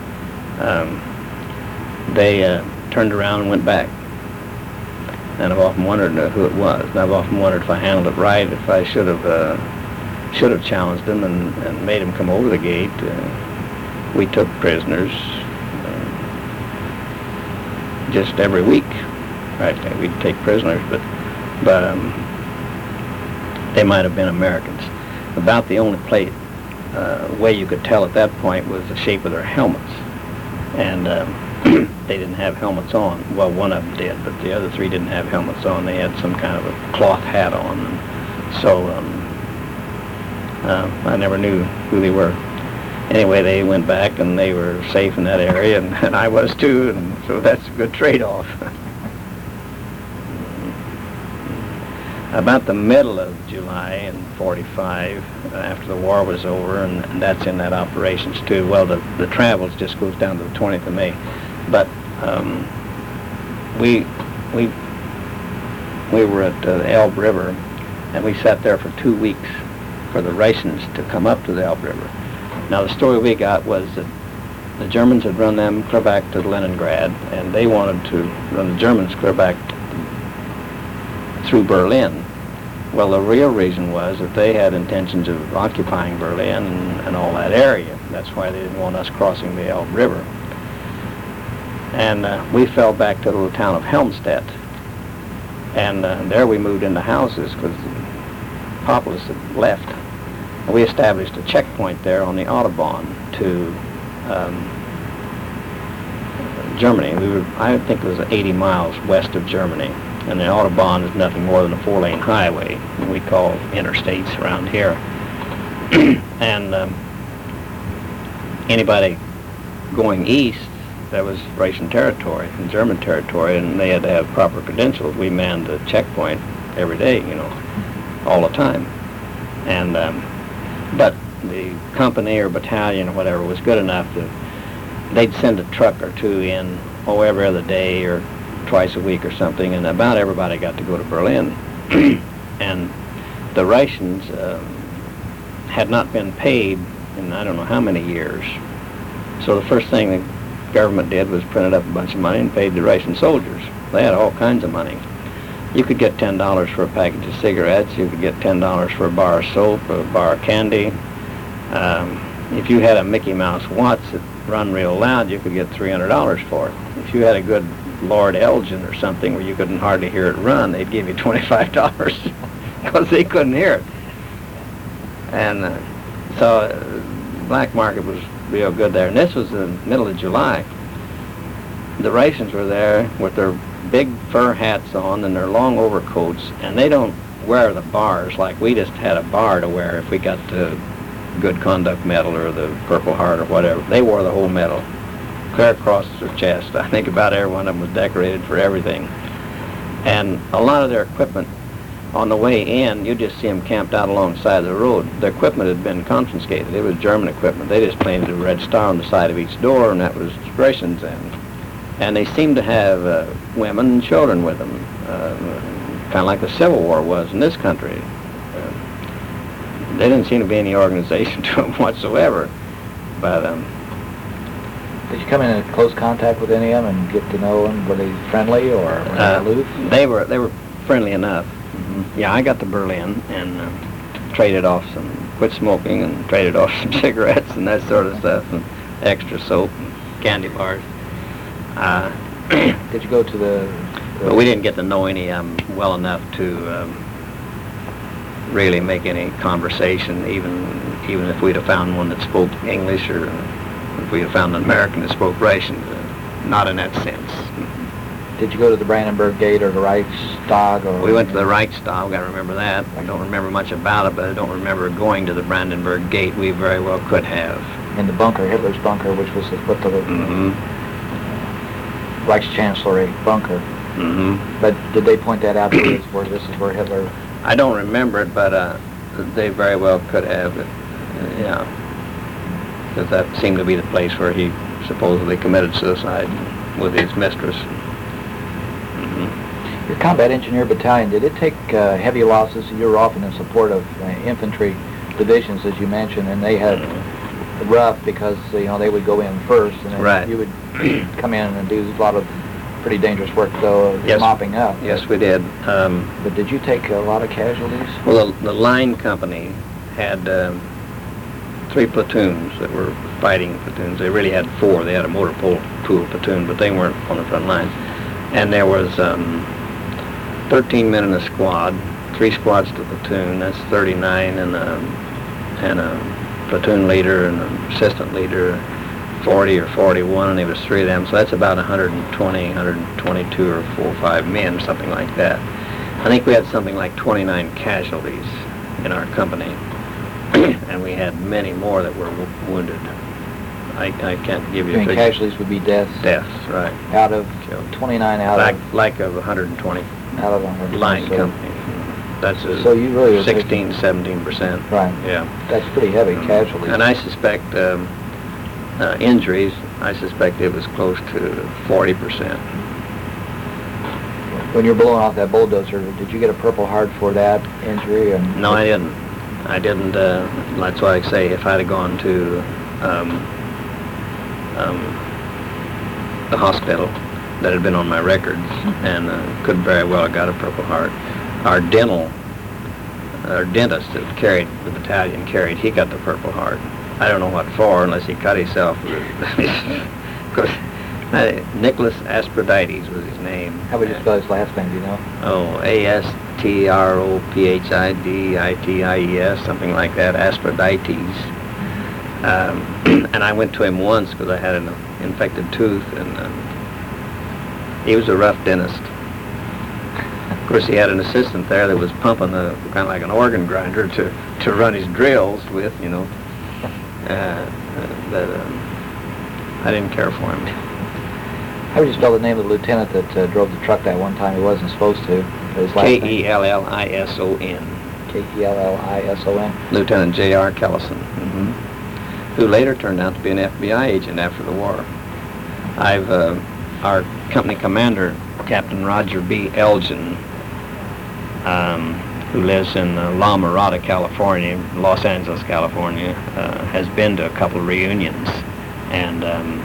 they turned around and went back. And I've often wondered who it was. And I've often wondered if I handled it right, if I should have challenged them and made them come over the gate. We took prisoners just every week. Right, we'd take prisoners, but they might have been Americans. About the only way you could tell at that point was the shape of their helmets, and they didn't have helmets on. Well, one of them did, but the other three didn't have helmets on. They had some kind of a cloth hat on, and so I never knew who they were. Anyway, they went back, and they were safe in that area, and I was too, and so that's a good trade-off. About the middle of July in '45, after the war was over, and that's in that operations too. Well, the travels just goes down to the 20th of May, but we were at the Elbe River, and we sat there for 2 weeks for the rations to come up to the Elbe River. Now, the story we got was that the Germans had run them clear back to Leningrad, and they wanted to run the Germans clear back through Berlin. Well, the real reason was that they had intentions of occupying Berlin and all that area. That's why they didn't want us crossing the Elbe River. And we fell back to the little town of Helmstedt. And there we moved into houses because the populace had left. We established a checkpoint there on the Autobahn to Germany. I think it was 80 miles west of Germany. And the Autobahn is nothing more than a 4-lane highway, we call interstates around here. And anybody going east, that was Russian territory and German territory, and they had to have proper credentials. We manned the checkpoint every day, all the time. And but the company or battalion or whatever was good enough that they'd send a truck or two in, every other day or twice a week or something, and about everybody got to go to Berlin. And the rations had not been paid in I don't know how many years. So the first thing the government did was printed up a bunch of money and paid the Russian soldiers. They had all kinds of money. You could get $10 for a package of cigarettes. You could get $10 for a bar of soap, a bar of candy. If you had a Mickey Mouse watch that run real loud, you could get $300 for it. If you had a good Lord Elgin or something where you couldn't hardly hear it run, they'd give you $25 because they couldn't hear it. And so the black market was real good there. And this was in the middle of July. The Russians were there with their big fur hats on and their long overcoats, and they don't wear the bars like we just had a bar to wear if we got the Good Conduct Medal or the Purple Heart or whatever. They wore the whole medal clear across their chest. I think about every one of them was decorated for everything. And a lot of their equipment, on the way in, you just see them camped out alongside the road. Their equipment had been confiscated. It was German equipment. They just painted a red star on the side of each door, and that was Russians. And they seemed to have women and children with them, kind of like the Civil War was in this country. There didn't seem to be any organization to them whatsoever. But did you come in close contact with any of them and get to know them? Were they friendly or were they aloof? They were friendly enough. Mm-hmm. Yeah, I got to Berlin and traded off quit smoking and traded off some cigarettes and that sort of stuff, and extra soap and candy bars. Did you go to the... But we didn't get to know any of them well enough to really make any conversation, even if we'd have found one that spoke English or if we'd have found an American that spoke Russian. Not in that sense. Did you go to the Brandenburg Gate or the Reichstag? Or we went to the Reichstag. I remember that. I don't remember much about it, but I don't remember going to the Brandenburg Gate. We very well could have. In the bunker, Hitler's bunker, which was what the Reichschancellery bunker. Mm-hmm. But did they point that out to you as where this is where Hitler... I don't remember it, but they very well could have. Yeah. Because that seemed to be the place where he supposedly committed suicide with his mistress. Mm-hmm. Your combat engineer battalion, did it take heavy losses? You were often in support of infantry divisions, as you mentioned, and they had rough because they would go in first, and then you would come in and do a lot of pretty dangerous work, though, mopping up. Yes, we did. But did you take a lot of casualties? Well, the line company had 3 platoons that were fighting platoons. They really had 4. They had a motor pool platoon, but they weren't on the front lines. And there was 13 men in a squad, 3 squads to platoon. That's 39, and a platoon leader and an assistant leader, 40 or 41, and there was 3 of them. So that's about 120, 122 or 4 or 5 men, something like that. I think we had something like 29 casualties in our company, and we had many more that were wounded. I can't give you a figure. Casualties would be deaths? Deaths, right. Out of 29 out of... Like of 120 out of 120. line companies. That's so you really 16, 17%. Right. Yeah. That's pretty heavy casualties. And I suspect injuries, I suspect it was close to 40%. When you're blowing off that bulldozer, did you get a Purple Heart for that injury? No, I didn't. I didn't. That's why I say if I'd have gone to the hospital that had been on my records, and could very well have got a Purple Heart. Our dentist that carried the battalion he got the Purple Heart. I don't know what for, unless he cut himself. Nicholas Astropides was his name. How would you spell his last name, do you know? Oh, Astropidies, something like that, Astropides. And I went to him once because I had an infected tooth, and he was a rough dentist. Of course, he had an assistant there that was pumping kind of like an organ grinder to run his drills with, you know. I didn't care for him. How would you spell the name of the lieutenant that drove the truck that one time he wasn't supposed to? His last name? Kellison. Kellison. Lieutenant J.R. Kellison, who later turned out to be an FBI agent after the war. Our company commander, Captain Roger B. Elgin, who lives in La Mirada, California, Los Angeles, California, has been to a couple of reunions, and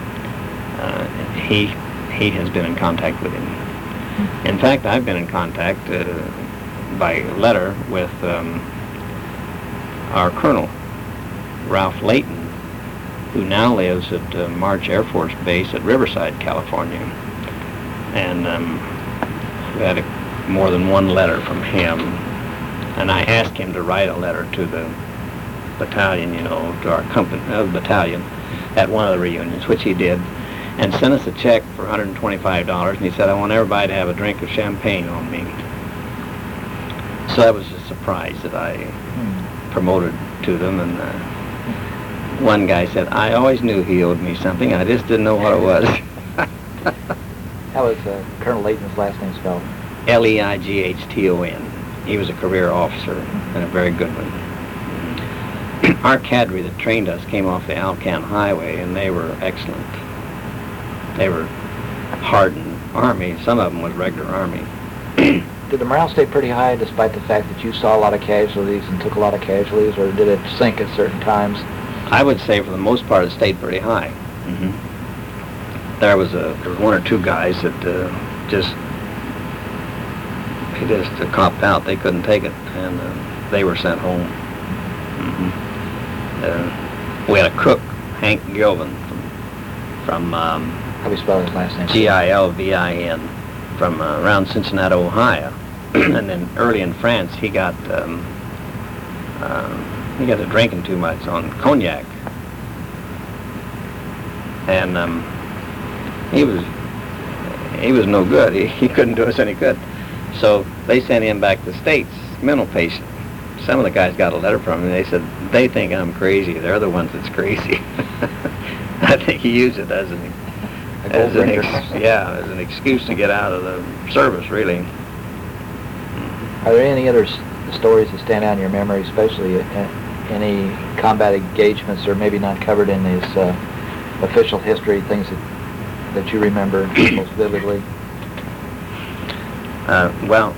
he has been in contact with him. In fact, I've been in contact by letter with our colonel, Ralph Layton, who now lives at March Air Force Base at Riverside, California. And we had more than one letter from him. And I asked him to write a letter to the battalion, you know, to our company, battalion, at one of the reunions, which he did, and sent us a check for $125, and he said, I want everybody to have a drink of champagne on me. So that was a surprise that I promoted to them, and one guy said, I always knew he owed me something, I just didn't know what it was. How was Colonel Layton's last name spelled? Leighton. He was a career officer, and a very good one. Our cadre that trained us came off the Alcan Highway, and they were excellent. They were hardened Army. Some of them was regular Army. Did the morale stay pretty high despite the fact that you saw a lot of casualties and took a lot of casualties, or did it sink at certain times? I would say for the most part it stayed pretty high. There was one or two guys that just copped out. They couldn't take it, and they were sent home. We had a cook, Hank Gilvin, from how do you spell his last name? Gilvin, from around Cincinnati, Ohio. And then early in France, he got to drinking too much on cognac, and he was no good. He couldn't do us any good. So they sent him back to the States, mental patient. Some of the guys got a letter from him, and they said, they think I'm crazy. They're the ones that's crazy. I think he used it as an excuse to get out of the service, really. Are there any other stories that stand out in your memory, especially any combat engagements, or maybe not covered in this official history, things that you remember most vividly? Well,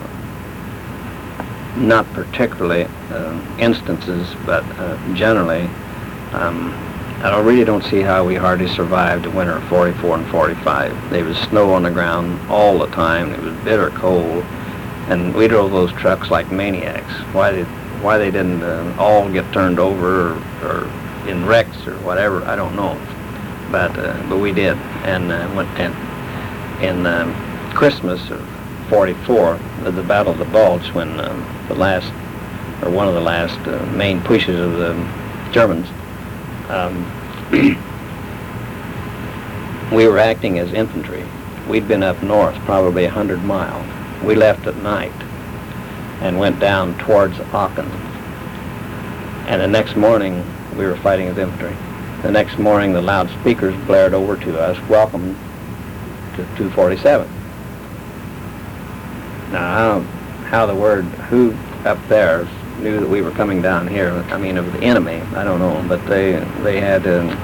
not particularly instances, but generally, I really don't see how we hardly survived the winter of 44 and 45. There was snow on the ground all the time. It was bitter cold, and we drove those trucks like maniacs. Why they didn't all get turned over or in wrecks or whatever, I don't know. But we did, and went in Christmas of '44, at the Battle of the Bulge, when the last, or one of the last main pushes of the Germans, we were acting as infantry. We'd been up north, probably 100 miles. We left at night and went down towards Aachen. And the next morning, we were fighting as infantry. The next morning, the loudspeakers blared over to us, "Welcome to 247. Now, how the word "who" up there knew that we were coming down here, I mean, of the enemy, I don't know, but they had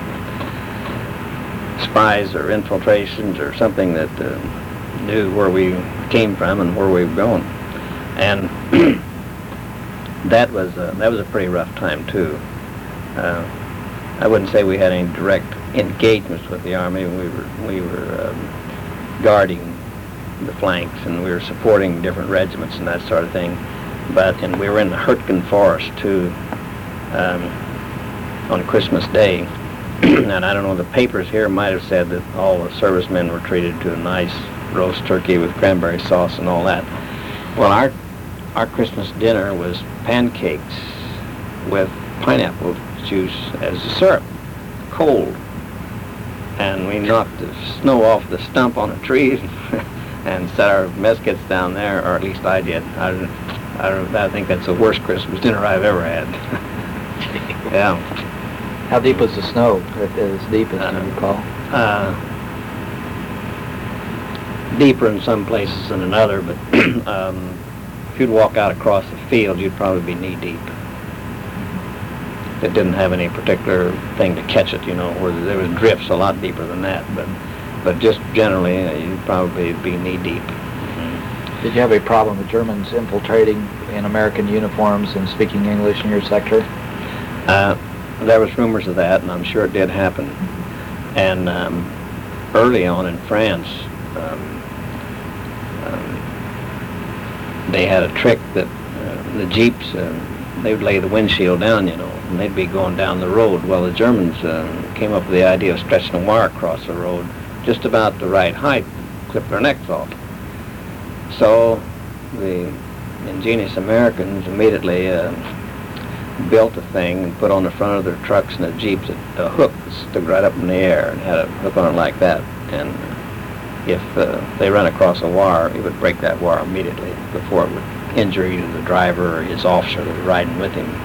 spies or infiltrations or something that knew where we came from and where we were going. And that was a pretty rough time, too. I wouldn't say we had any direct engagements with the Army. We were guarding the flanks, and we were supporting different regiments and that sort of thing. And we were in the Hurtgen Forest too, on Christmas Day. And I don't know, the papers here might have said that all the servicemen were treated to a nice roast turkey with cranberry sauce and all that. Well, our Christmas dinner was pancakes with pineapple juice as a syrup, cold. And we knocked the snow off the stump on a tree and set our mess kits down there, or at least I did. I think that's the worst Christmas dinner I've ever had. Yeah. How deep was the snow? As deep as you recall? Deeper in some places than another, but if you'd walk out across the field, you'd probably be knee deep. It didn't have any particular thing to catch it, you know, where there was drifts a lot deeper than that, but just generally, you'd probably be knee deep. Did you have a problem with Germans infiltrating in American uniforms and speaking English in your sector? There was rumors of that, and I'm sure it did happen. And early on in France, they had a trick that the Jeeps, they would lay the windshield down, you know, and they'd be going down the road. Well, the Germans came up with the idea of stretching a wire across the road just about the right height, clip their necks off. So the ingenious Americans immediately built a thing and put on the front of their trucks and the Jeeps a hook that stuck right up in the air and had a hook on it like that. And if they ran across a wire, it would break that wire immediately before it would injure either the driver or his officer that was riding with him.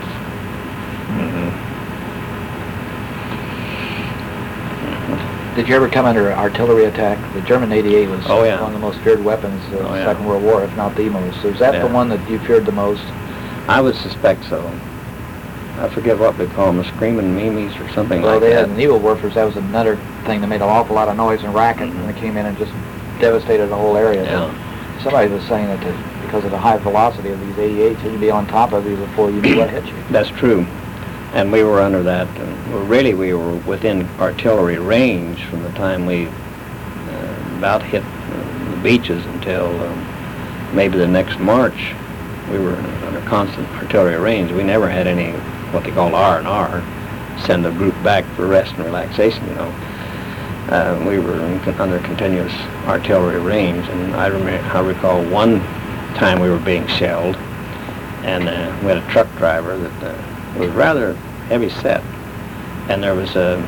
Did you ever come under artillery attack? The German 88 was Oh, yeah. one of the most feared weapons of the yeah. Second World War, if not the most. So is that Yeah. the one that you feared the most? I would suspect so. I forget what they call them, the screaming memes or something Well, like they that. had Needle Warfers. That was another thing that made an awful lot of noise and racket, and they came in and just devastated the whole area. Yeah. Somebody was saying that because of the high velocity of these 88s, you'd be on top of you before you knew what hit you. That's true. And we were under that. We were within artillery range from the time we about hit the beaches until maybe the next March. We were under constant artillery range. We never had any what they call R&R, send a group back for rest and relaxation, you know. We were under continuous artillery range, and I recall one time we were being shelled, and we had a truck driver that was rather heavy set, and there was a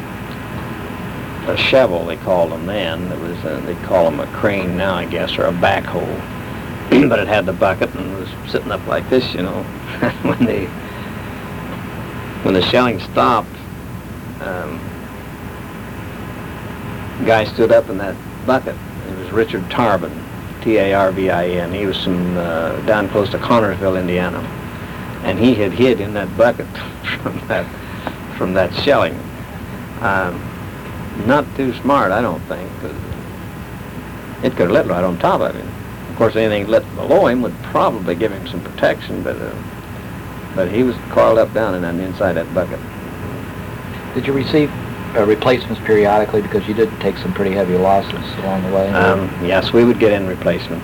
shovel, they called them then. It was they call them a crane now, I guess, or a backhoe, but it had the bucket and was sitting up like this, you know. When the shelling stopped, guy stood up in that bucket. It was Richard Tarbin, T-A-R-V-I-N. He was from down close to Connersville, Indiana, and he had hid in that bucket from that shelling. Not too smart, I don't think, 'cause it could have lit right on top of him. Of course, anything lit below him would probably give him some protection, but he was coiled up down inside that bucket. Did you receive replacements periodically, because you did take some pretty heavy losses along the way? Yes, we would get in replacements.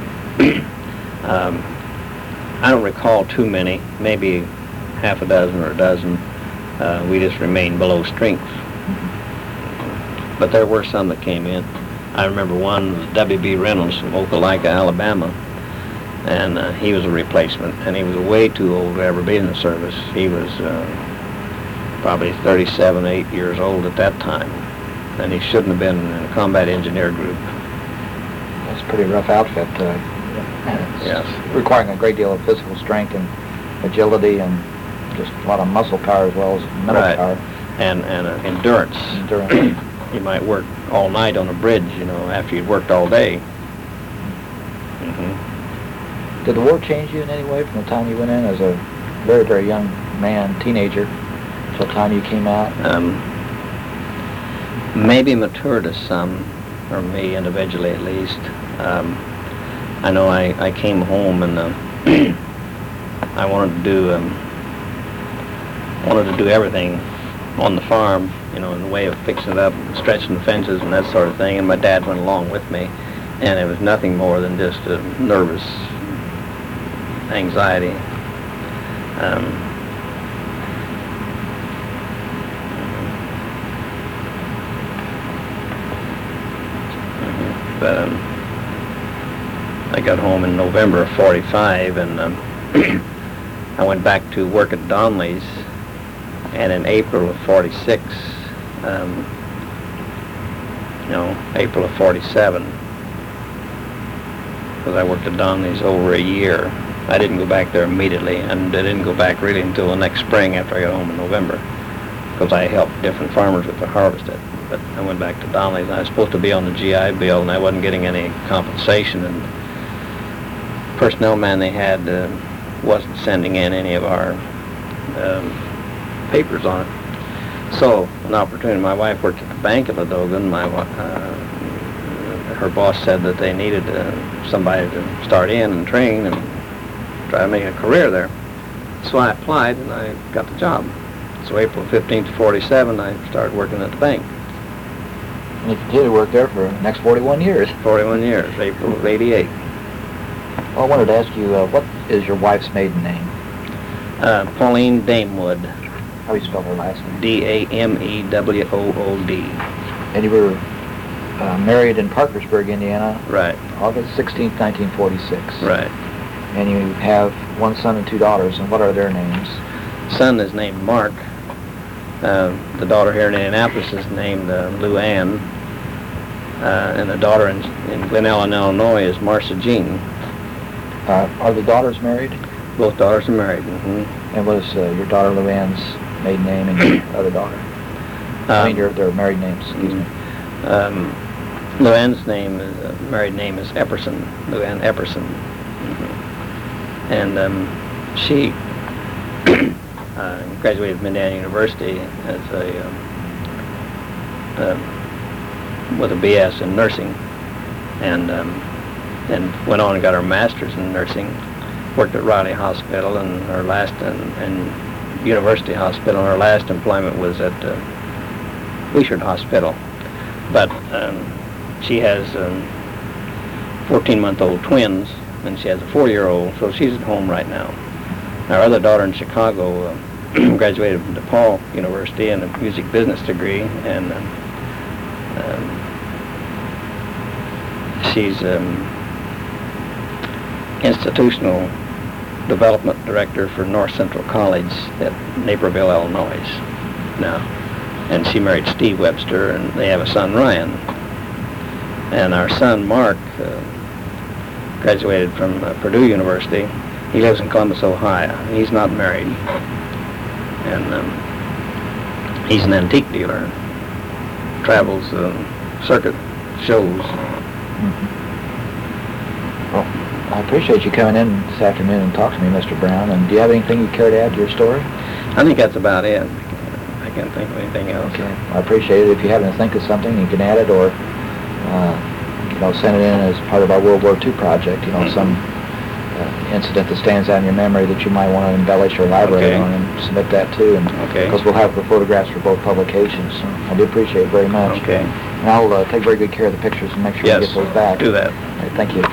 I don't recall too many, maybe half a dozen or a dozen. We just remained below strength. But there were some that came in. I remember one was W.B. Reynolds from Opelika, Alabama, and he was a replacement, and he was way too old to ever be in the service. He was probably 37, 8 years old at that time, and he shouldn't have been in a combat engineer group. That's a pretty rough outfit. Yes. Requiring a great deal of physical strength and agility and just a lot of muscle power as well as mental Right. power. And endurance. Endurance. You might work all night on a bridge, you know, after you'd worked all day. Mm-hmm. Did the war change you in any way from the time you went in as a very, very young man, teenager, till the time you came out? Maybe matured us some, or me individually at least. I know I came home and I wanted to do everything on the farm, you know, in the way of fixing it up, stretching the fences and that sort of thing, and my dad went along with me, and it was nothing more than just a nervous anxiety. But I got home in November of '45, and I went back to work at Donnelly's, and in April of '46, April of '47, because I worked at Donnelly's over a year. I didn't go back there immediately, and I didn't go back really until the next spring after I got home in November, because I helped different farmers with the harvest. But I went back to Donnelly's, and I was supposed to be on the GI Bill, and I wasn't getting any compensation, and the personnel man they had wasn't sending in any of our papers on it. So, an opportunity, my wife worked at the bank at Ladoga, and her boss said that they needed somebody to start in and train and try to make a career there. So I applied, and I got the job. So April 15th of '47, I started working at the bank. And you continued to work there for the next 41 years. 41 years, April of '88. Well, I wanted to ask you, what is your wife's maiden name? Pauline Damewood. How do you spell her last name? Damewood. And you were married in Parkersburg, Indiana, Right, August 16th, 1946. right. And you have one son and two daughters, and what are their names? Son is named Mark. The daughter here in Indianapolis is named Lou Ann. And the daughter in Glen Ellen, Illinois is Marcia Jean. Are the daughters married? Both daughters are married. Mm-hmm. And what is your daughter Lou Ann's maiden name and your other daughter? I mean, their married names, excuse me. Lou Ann's married name is Epperson, Lou Ann Epperson. Mm-hmm. And she graduated from Indiana University as with a BS in nursing, and went on and got her master's in nursing. Worked at Riley Hospital and University Hospital. Her last employment was at Wishart Hospital. But she has 14-month-old twins, and she has a 4-year-old, so she's at home right now. Our other daughter in Chicago graduated from DePaul University in a music business degree, and she's institutional development director for North Central College at Naperville, Illinois now. And she married Steve Webster, and they have a son, Ryan. And our son, Mark, graduated from Purdue University. He lives in Columbus, Ohio. He's not married. And he's an antique dealer. Travels circuit shows. Mm-hmm. Well, I appreciate you coming in this afternoon and talking to me, Mr. Brown. And do you have anything you care to add to your story? I think that's about it. I can't think of anything else. Okay. I appreciate it. If you happen to think of something, you can add it or send it in as part of our World War II project. Some incident that stands out in your memory that you might want to embellish your library on, and submit that too. And because we'll have the photographs for both publications. So I do appreciate it very much. Okay. And I'll take very good care of the pictures and make sure we get those back. Do that. All right, thank you.